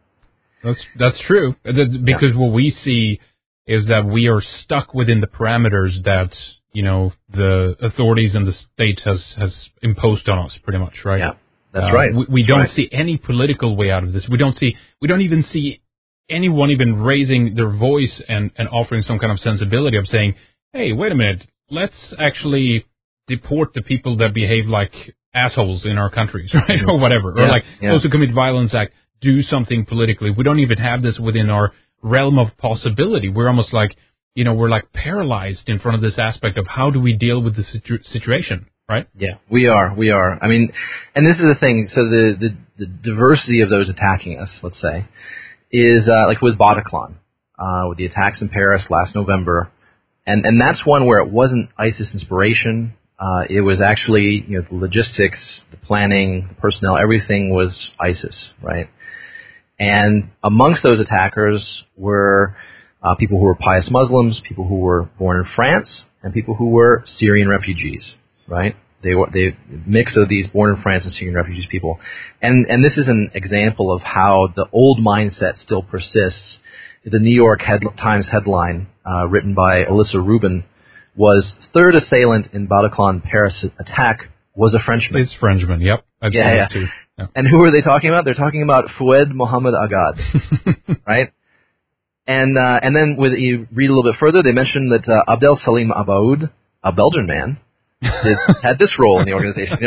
That's true. Because what we see is that we are stuck within the parameters that, the authorities and the state has imposed on us pretty much, right? Yeah, that's right. We don't see any political way out of this. We don't even see anyone even raising their voice and offering some kind of sensibility of saying, hey, wait a minute, let's actually deport the people that behave like assholes in our countries, right? Or whatever. Or those who commit violence act, do something politically. We don't even have this within our realm of possibility. We're almost like, we're like paralyzed in front of this aspect of how do we deal with the situation, right? Yeah, we are. I mean, and this is the thing. So the diversity of those attacking us, let's say, is like with Bataclan, with the attacks in Paris last November. And that's one where it wasn't ISIS inspiration. It was actually, the logistics, the planning, the personnel, everything was ISIS, right? And amongst those attackers were people who were pious Muslims, people who were born in France, and people who were Syrian refugees, right? They mix of these born in France and Syrian refugees people. And this is an example of how the old mindset still persists. The New York Times headline, written by Alyssa Rubin, was third assailant in Bataclan Paris attack was a Frenchman. It's Frenchman, yep. Yeah. And who are they talking about? They're talking about Fouad Mohammed Agad, right? And then you read a little bit further, they mentioned that Abdel Salim Abaoud, a Belgian man, had this role in the organization.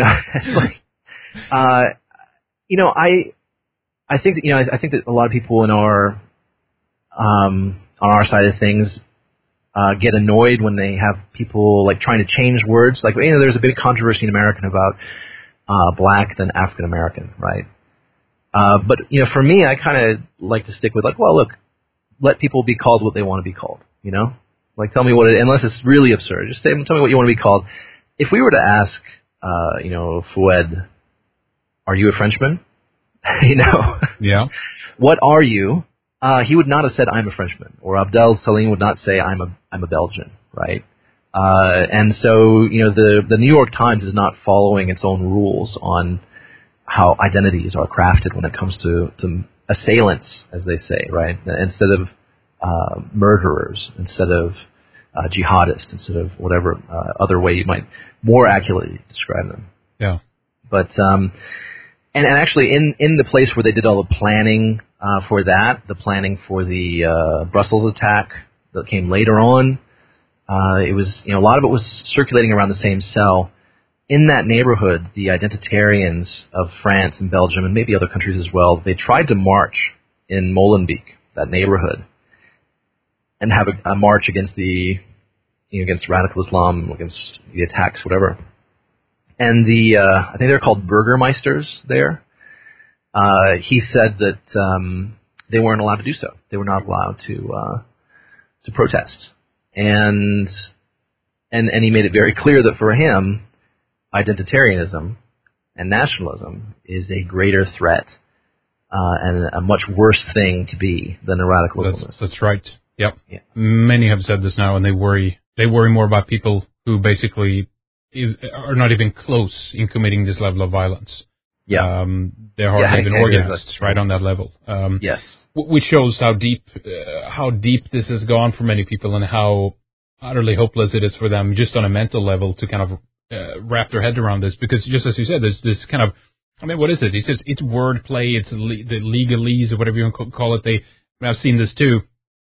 I think that a lot of people in our on our side of things get annoyed when they have people like trying to change words. Like, there's a big controversy in American about black than African American, right? But for me, I kind of like to stick with look, let people be called what they want to be called. Like tell me what it, unless it's really absurd. Just tell me what you want to be called. If we were to ask, Fouad, are you a Frenchman? Yeah. What are you? He would not have said I'm a Frenchman, or Abdel Salim would not say I'm a Belgian, right? And so the New York Times is not following its own rules on how identities are crafted when it comes to assailants, as they say, right? Instead of murderers, instead of jihadists, instead of whatever other way you might more accurately describe them. Yeah. But and actually, in the place where they did all the planning for that, the planning for the Brussels attack that came later on, it was, a lot of it was circulating around the same cell. In that neighborhood, the identitarians of France and Belgium and maybe other countries as well, they tried to march in Molenbeek, that neighborhood, and have a march against against radical Islam, against the attacks, whatever. And I think they're called Burgermeisters there. He said that they weren't allowed to do so. They were not allowed to protest. And he made it very clear that for him, identitarianism and nationalism is a greater threat and a much worse thing to be than a radical Islamist. That's right. Yep. Yeah. Many have said this now, and they worry more about people who basically are not even close in committing this level of violence. Yeah. They're hardly even organized, right, on that level. Yes. Which shows how deep this has gone for many people and how utterly hopeless it is for them just on a mental level to kind of wrap their head around this. Because just as you said, there's this kind of, what is it? He says it's wordplay, it's the legalese or whatever you want to call it. I've seen this too.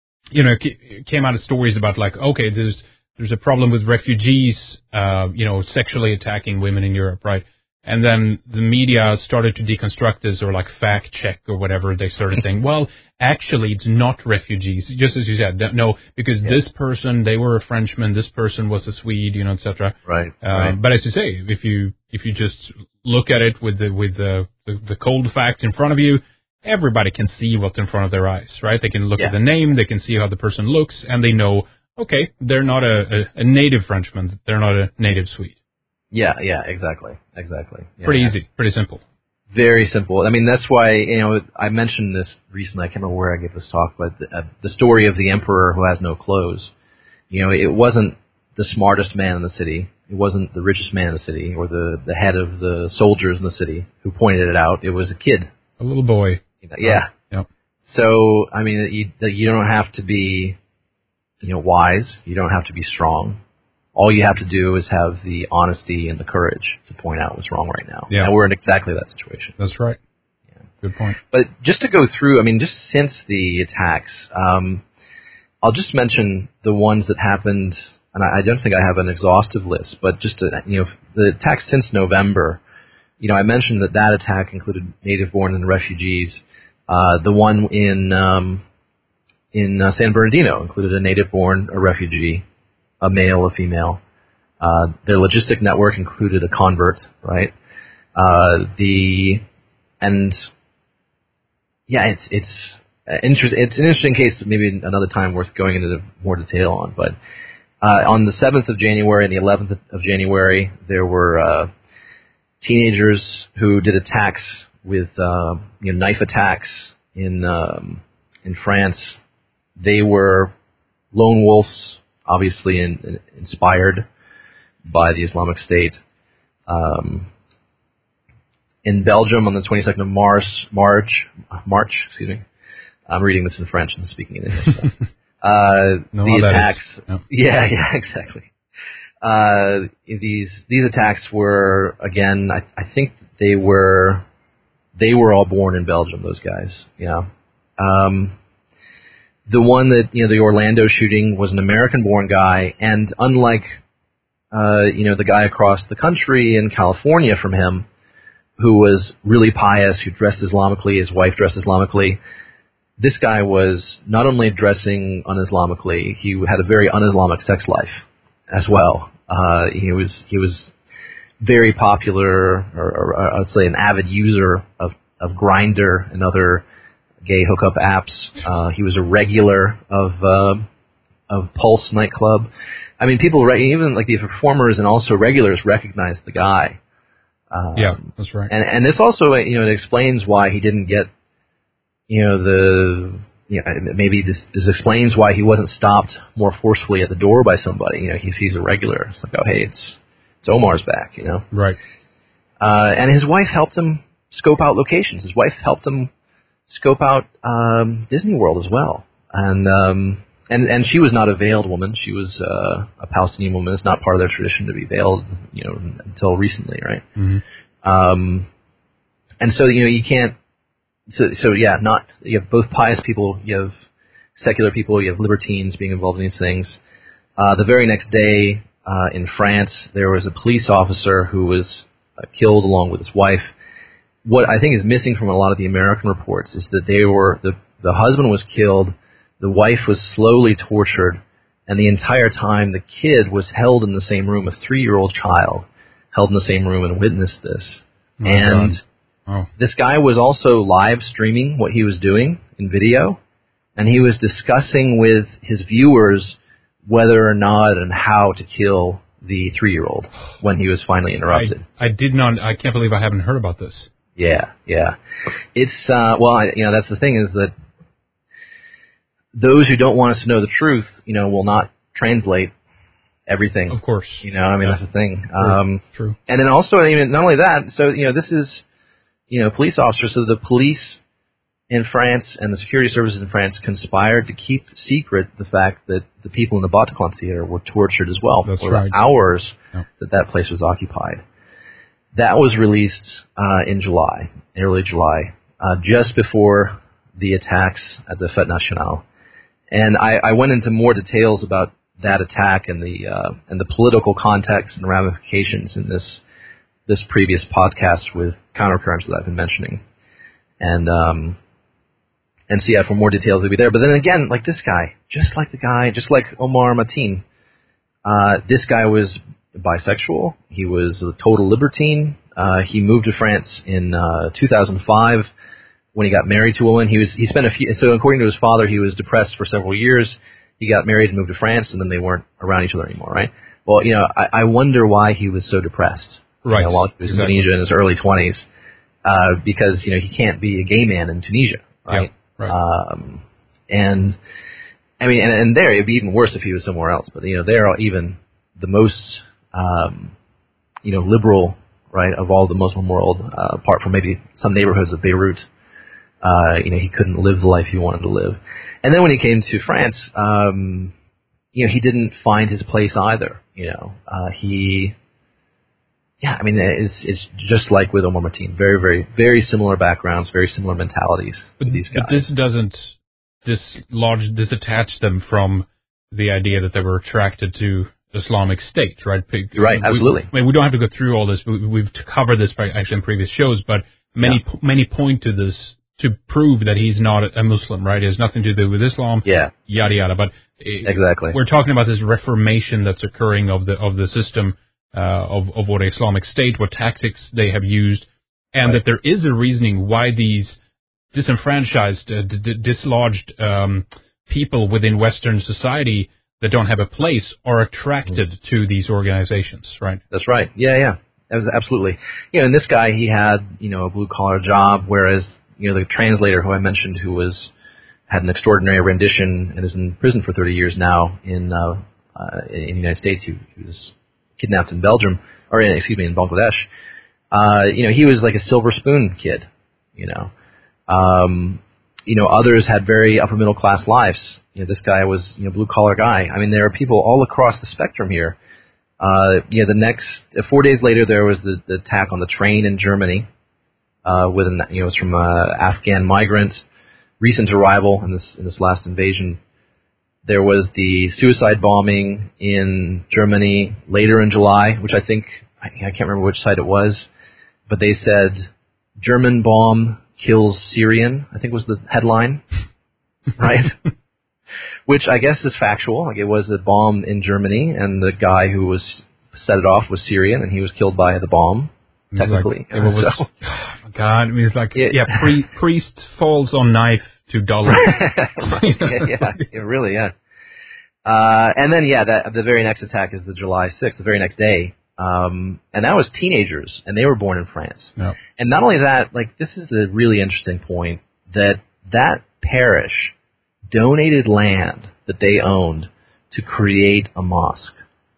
Came out of stories about like, okay, there's a problem with refugees, sexually attacking women in Europe, right? And then the media started to deconstruct this or like fact check or whatever. They started saying, well, actually it's not refugees, just as you said. No, because this person, they were a Frenchman, this person was a Swede, etc. Right. But as you say, if you just look at it with the cold facts in front of you, everybody can see what's in front of their eyes, right? They can look at the name, they can see how the person looks, and they know, okay, they're not a native Frenchman, they're not a native Swede. Yeah, exactly. Yeah. Pretty easy, pretty simple. Very simple. That's why, I mentioned this recently. I can't remember where I gave this talk, but the story of the emperor who has no clothes. It wasn't the smartest man in the city. It wasn't the richest man in the city or the head of the soldiers in the city who pointed it out. It was a kid. A little boy. Yeah. Yep. So, you don't have to be, wise. You don't have to be strong. All you have to do is have the honesty and the courage to point out what's wrong right now. Yeah. And we're in exactly that situation. That's right. Yeah. Good point. But just to go through, just since the attacks, I'll just mention the ones that happened, and I don't think I have an exhaustive list, but just to, the attacks since November, I mentioned that attack included native-born and refugees. The one in San Bernardino included a native-born, a refugee, a male, a female. Their logistic network included a convert, right? It's an interesting case. Maybe another time worth going into more detail on. But on the 7th of January and the 11th of January, there were teenagers who did attacks with knife attacks in France. They were lone wolves, obviously inspired by the Islamic State. In Belgium on the 22nd of March, excuse me. I'm reading this in French and speaking in English. The attacks. No. Yeah, exactly. These attacks were, again, I think they were all born in Belgium, those guys. Yeah. The one that, the Orlando shooting was an American-born guy, and unlike, the guy across the country in California from him, who was really pious, who dressed Islamically, his wife dressed Islamically, this guy was not only dressing un-Islamically, he had a very un-Islamic sex life as well. He was very popular, or I'd say an avid user of Grindr and other gay hookup apps. He was a regular of Pulse nightclub. People, even like the performers and also regulars, recognized the guy. Yeah, that's right. And this also, it explains why he didn't get, maybe this explains why he wasn't stopped more forcefully at the door by somebody. If he's a regular, it's like, oh, hey, it's Omar's back, Right. And his wife helped him scope out locations. His wife helped him scope out Disney World as well. And she was not a veiled woman. She was a Palestinian woman. It's not part of their tradition to be veiled, until recently, right? Mm-hmm. And so, you can't, you have both pious people, you have secular people, you have libertines being involved in these things. The very next day, in France, there was a police officer who was killed along with his wife. What I think is missing from a lot of the American reports is that the husband was killed, the wife was slowly tortured, and the entire time the kid was held in the same room, a 3-year-old child held in the same room and witnessed this. Oh, and oh. This guy was also live streaming what he was doing in video, and he was discussing with his viewers whether or not and how to kill the 3-year-old when he was finally interrupted. I can't believe I haven't heard about this. Yeah. It's, that's the thing is that those who don't want us to know the truth, will not translate everything. Of course. That's the thing. True. And then also, not only that, so, this is, police officers, so the police in France and the security services in France conspired to keep secret the fact that the people in the Bataclan theater were tortured as well for the hours that place was occupied. That was released in early July, just before the attacks at the Fête Nationale. And I went into more details about that attack and the political context and ramifications in this previous podcast with Countercurrents that I've been mentioning. And so yeah, for more details, it'll be there. But then again, like this guy, just like Omar Mateen, this guy was bisexual. He was a total libertine. He moved to France in 2005 when he got married to a woman. He spent so according to his father, he was depressed for several years. He got married and moved to France, and then they weren't around each other anymore, right? Well, I wonder why he was so depressed. Right. While he was in Tunisia in his early 20s, because he can't be a gay man in Tunisia, right? Yeah. Right. And I mean, and there it'd be even worse if he was somewhere else. But there even the most liberal, right, of all the Muslim world, apart from maybe some neighborhoods of Beirut, he couldn't live the life he wanted to live. And then when he came to France, he didn't find his place either. It's just like with Omar Mateen. Very, very, very similar backgrounds, very similar mentalities with these guys. But this doesn't disattach them from the idea that they were attracted to Islamic State, right? Right, absolutely. We don't have to go through all this. We've covered this actually in previous shows, but many point to this to prove that he's not a Muslim, right? It has nothing to do with Islam, yada yada. But exactly, we're talking about this reformation that's occurring of the system of what Islamic State, what tactics they have used, and that there is a reasoning why these disenfranchised, dislodged people within Western society that don't have a place are attracted to these organizations, right? That's right. Yeah. Absolutely. And this guy, he had, a blue-collar job, whereas, the translator who I mentioned who had an extraordinary rendition and is in prison for 30 years now in the United States. He was kidnapped in Belgium, in Bangladesh. He was like a silver spoon kid, others had very upper middle class lives. This guy was, blue collar guy. I mean, there are people all across the spectrum here. The next 4 days later, there was the attack on the train in Germany, it's from Afghan migrant, recent arrival in this last invasion. There was the suicide bombing in Germany later in July, which I can't remember which site it was, but they said German bomb kills Syrian, I think was the headline, right? Which I guess is factual. Like, it was a bomb in Germany, and the guy who set it off was Syrian, and he was killed by the bomb, technically. Oh my God, I mean, it's like, priest falls on knife to dollar. Really. And then, the very next attack is the July 6th, the very next day. And that was teenagers, and they were born in France. Yep. And not only that, like, this is the really interesting point, that parish donated land that they owned to create a mosque.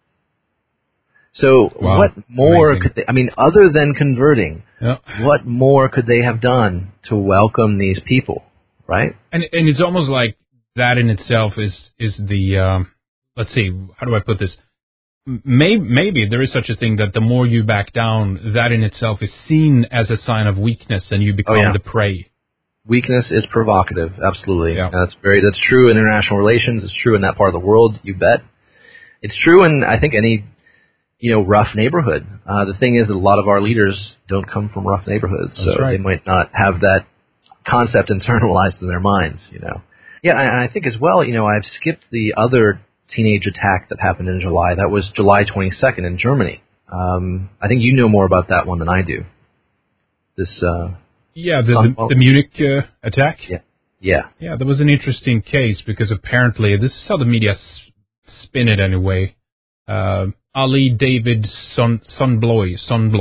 So what more could they, other than converting, what more could they have done to welcome these people, right? And it's almost like that in itself is the, let's see, how do I put this? maybe there is such a thing that the more you back down, that in itself is seen as a sign of weakness, and you become the prey. Weakness is provocative, absolutely. Yeah. That's true in international relations. It's true in that part of the world, you bet. It's true in, I think, any rough neighborhood. The thing is that a lot of our leaders don't come from rough neighborhoods, so they might not have that concept internalized in their minds. Yeah, and I think as well, I've skipped the other teenage attack that happened in July. That was July 22nd in Germany. I think you know more about that one than I do. The Munich attack? Yeah, that was an interesting case because apparently, this is how the media spin it anyway, Ali David Sundbloy.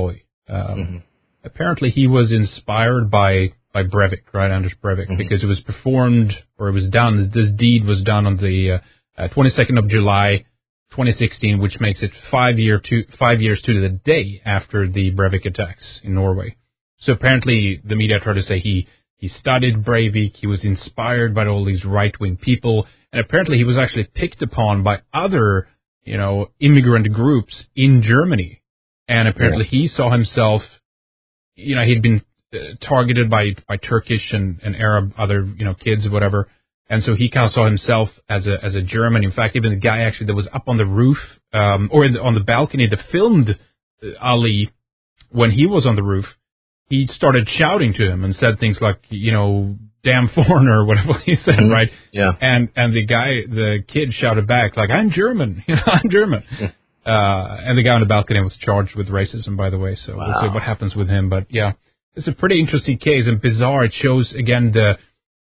Apparently he was inspired by Breivik, right, Anders Breivik, because it was performed, or it was done, this deed was done on the 22nd of July, 2016, which makes it 5 years to the day after the Breivik attacks in Norway. So apparently the media tried to say he studied Breivik, he was inspired by all these right-wing people, and apparently he was actually picked upon by other, immigrant groups in Germany. And apparently he saw himself, he'd been targeted by Turkish and Arab other, kids or whatever. And so he kind of saw himself as a German. In fact, even the guy actually that was up on the roof, on the balcony that filmed Ali when he was on the roof, he started shouting to him and said things like, damn foreigner, or whatever he said, right? Yeah. And the kid shouted back, like, I'm German, I'm German. And the guy on the balcony was charged with racism, by the way, so we'll see what happens with him. But yeah, it's a pretty interesting case and bizarre. It shows, again, the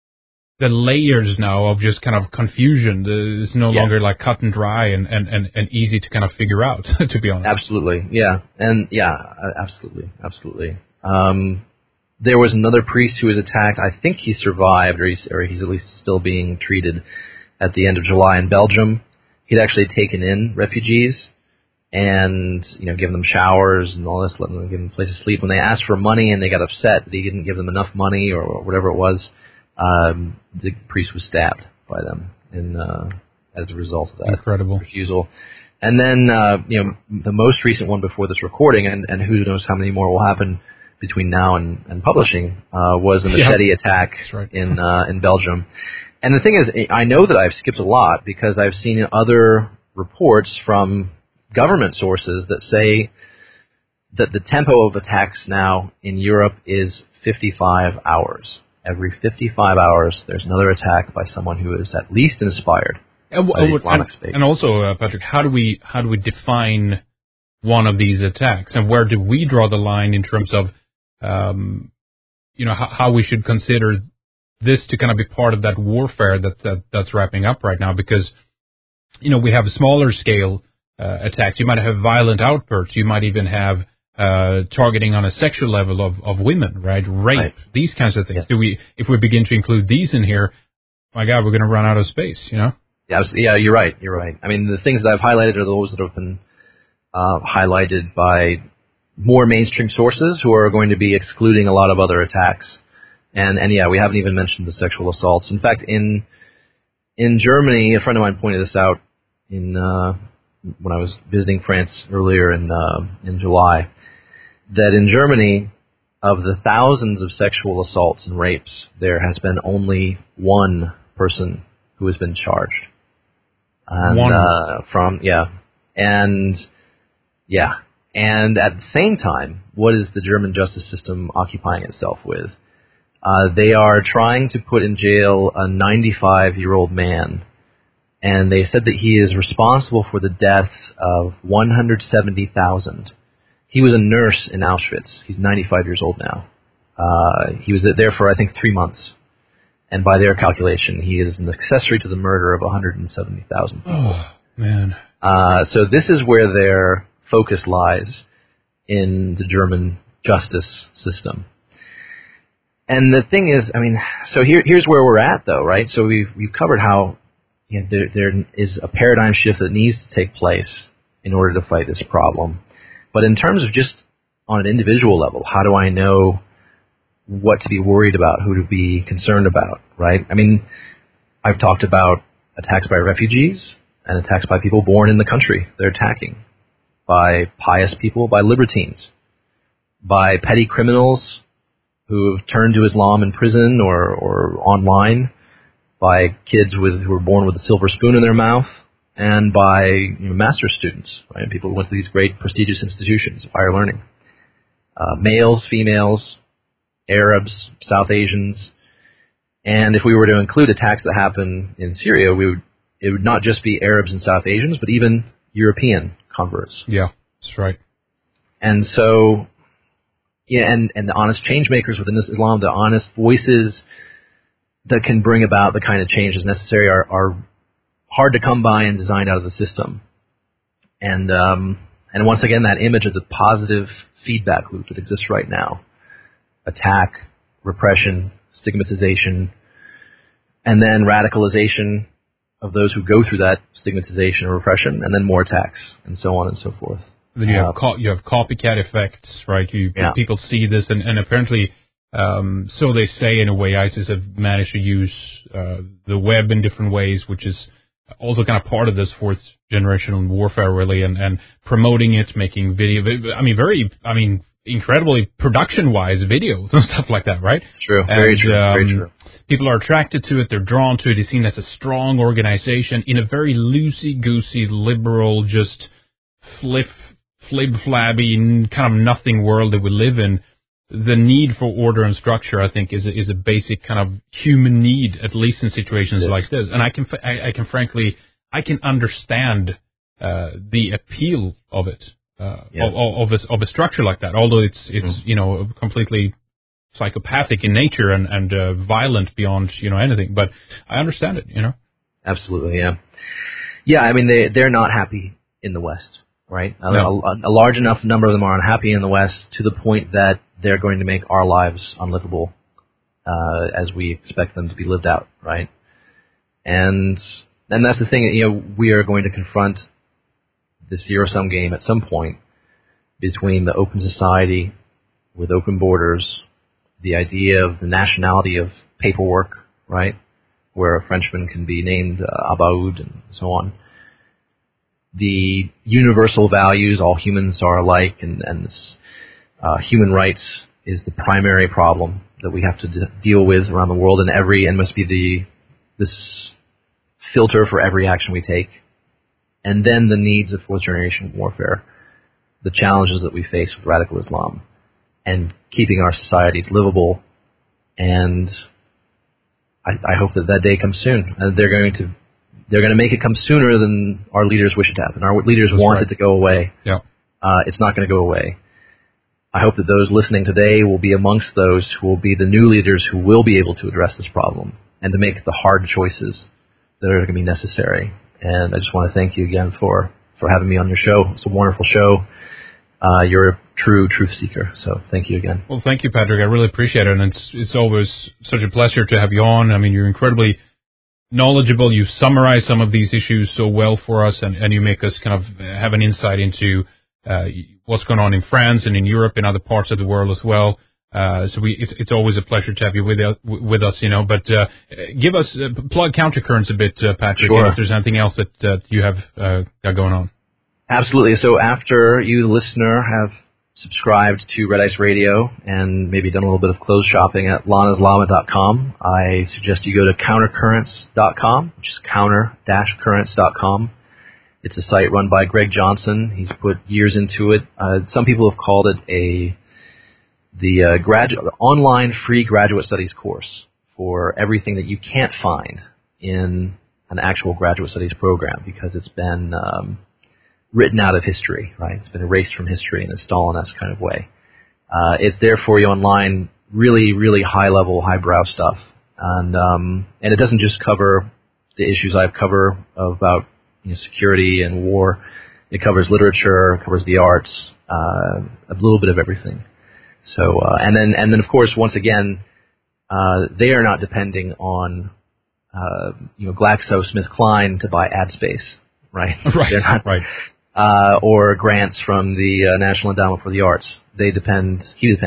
layers now of just kind of confusion. It's no longer like cut and dry and easy to kind of figure out, to be honest. Absolutely, yeah. And absolutely. There was another priest who was attacked. I think he survived, or he's at least still being treated at the end of July in Belgium. He'd actually taken in refugees and, given them showers and all this, letting them give them a place to sleep. When they asked for money and they got upset that he didn't give them enough money or whatever it was, the priest was stabbed by them as a result of that Incredible refusal. And then, the most recent one before this recording, and who knows how many more will happen between now and publishing, was the machete attack in Belgium. And the thing is, I know that I've skipped a lot because I've seen other reports from government sources that say that the tempo of attacks now in Europe is 55 hours. Every 55 hours, there's another attack by someone who is at least inspired by the Islamic State. And also, Patrick, how do we define one of these attacks, and where do we draw the line in terms of, how we should consider this to kind of be part of that warfare that's wrapping up right now? Because, we have smaller scale attacks. You might have violent outbursts. You might even have targeting on a sexual level of women, right? Rape, these kinds of things. Yeah. If we begin to include these in here, my God, we're going to run out of space, Yeah, you're right. I mean, the things that I've highlighted are those that have been highlighted by more mainstream sources who are going to be excluding a lot of other attacks. And we haven't even mentioned the sexual assaults. In fact, in Germany, a friend of mine pointed this out when I was visiting France earlier in July, that in Germany, of the thousands of sexual assaults and rapes, there has been only one person who has been charged. And, And at the same time, what is the German justice system occupying itself with? They are trying to put in jail a 95-year-old man, and they said that he is responsible for the deaths of 170,000. He was a nurse in Auschwitz. He's 95 years old now. He was there for, I think, 3 months. And by their calculation, he is an accessory to the murder of 170,000 people. Oh, man. So this is where their focus lies in the German justice system. And the thing is, so here's where we're at, though, right? So we've covered how there is a paradigm shift that needs to take place in order to fight this problem. But in terms of just on an individual level, how do I know what to be worried about, who to be concerned about, right? I've talked about attacks by refugees and attacks by people born in the country they're attacking. by pious people, by libertines, by petty criminals who have turned to Islam in prison or online, by kids who were born with a silver spoon in their mouth, and by master's students, right? People who went to these great prestigious institutions of higher learning. Males, females, Arabs, South Asians, and if we were to include attacks that happen in Syria, it would not just be Arabs and South Asians, but even European converts. Yeah, that's right. And so, yeah, and the honest change makers within this Islam, the honest voices that can bring about the kind of changes necessary are hard to come by and designed out of the system. And once again, that image of the positive feedback loop that exists right now: attack, repression, stigmatization, and then radicalization of those who go through that stigmatization or repression, and then more attacks, and so on and so forth. Then you have copycat effects, right? People see this, and apparently, so they say in a way, ISIS have managed to use the web in different ways, which is also kind of part of this fourth generation warfare, really, and promoting it, making video. Incredibly production-wise videos and stuff like that, right? It's true. Very true. Very true. People are attracted to it. They're drawn to it. It's seen as a strong organization in a very loosey-goosey, liberal, just flib-flabby, kind of nothing world that we live in. The need for order and structure, I think, is a basic kind of human need, at least in situations like this. And I can understand the appeal of it. Of a structure like that, although it's completely psychopathic in nature and violent beyond anything, but I understand it. Absolutely, yeah. I mean, they're not happy in the West, right? No. A large enough number of them are unhappy in the West to the point that they're going to make our lives unlivable as we expect them to be lived out, right? And that's the thing. We are going to confront the zero-sum game at some point between the open society with open borders, the idea of the nationality of paperwork, right, where a Frenchman can be named Abaoud and so on, the universal values, all humans are alike, and human rights is the primary problem that we have to deal with around the world, and must be this filter for every action we take. And then the needs of fourth-generation warfare, the challenges that we face with radical Islam, and keeping our societies livable. And I hope that day comes soon. And they're going to make it come sooner than our leaders wish it to happen. Our leaders want it to go away. Yeah. It's not going to go away. I hope that those listening today will be amongst those who will be the new leaders who will be able to address this problem and to make the hard choices that are going to be necessary. And I just want to thank you again for having me on your show. It's a wonderful show. You're a true truth seeker. So thank you again. Well, thank you, Patrick. I really appreciate it. And it's always such a pleasure to have you on. I mean, you're incredibly knowledgeable. You summarize some of these issues so well for us, and you make us kind of have an insight into what's going on in France and in Europe and other parts of the world as well. It's always a pleasure to have you with us, but give us, plug Countercurrents a bit, Patrick, sure. If there's anything else that you have got going on. Absolutely. So after you, the listener, have subscribed to Red Ice Radio and maybe done a little bit of clothes shopping at lanaslama.com, I suggest you go to countercurrents.com, which is counter-currents.com. It's a site run by Greg Johnson. He's put years into it. Some people have called it the online free graduate studies course for everything that you can't find in an actual graduate studies program, because it's been written out of history, right? It's been erased from history in a Stalin-esque kind of way. It's there for you online, really, really high-level, highbrow stuff. And it doesn't just cover the issues I cover about security and war. It covers literature, it covers the arts, a little bit of everything. So, and then of course, once again, they are not depending on, GlaxoSmithKline to buy ad space, right? Right. They're not, right. Or grants from the National Endowment for the Arts. He depends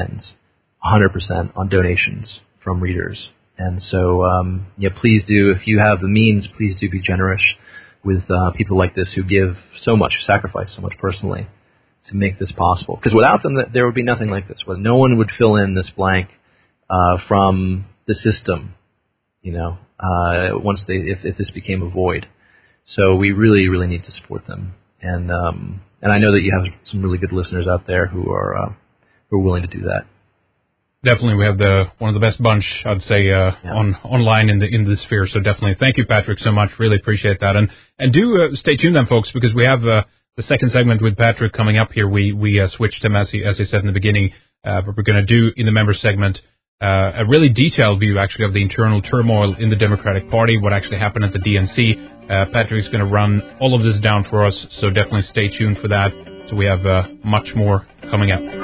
100% on donations from readers. And so, please do, if you have the means, please do be generous with people like this who give so much, who sacrifice so much personally to make this possible. Because without them, there would be nothing like this. No one would fill in this blank from the system, if this became a void. So we really, really need to support them. And I know that you have some really good listeners out there who are willing to do that. Definitely, we have one of the best bunch, I'd say, online in the sphere. So definitely, thank you, Patrick, so much. Really appreciate that. And do stay tuned then, folks, because we have the second segment with Patrick coming up here. We switched him, as I said in the beginning, but we're going to do in the members segment a really detailed view, actually, of the internal turmoil in the Democratic Party, what actually happened at the DNC. Patrick's going to run all of this down for us, so definitely stay tuned for that. So we have much more coming up.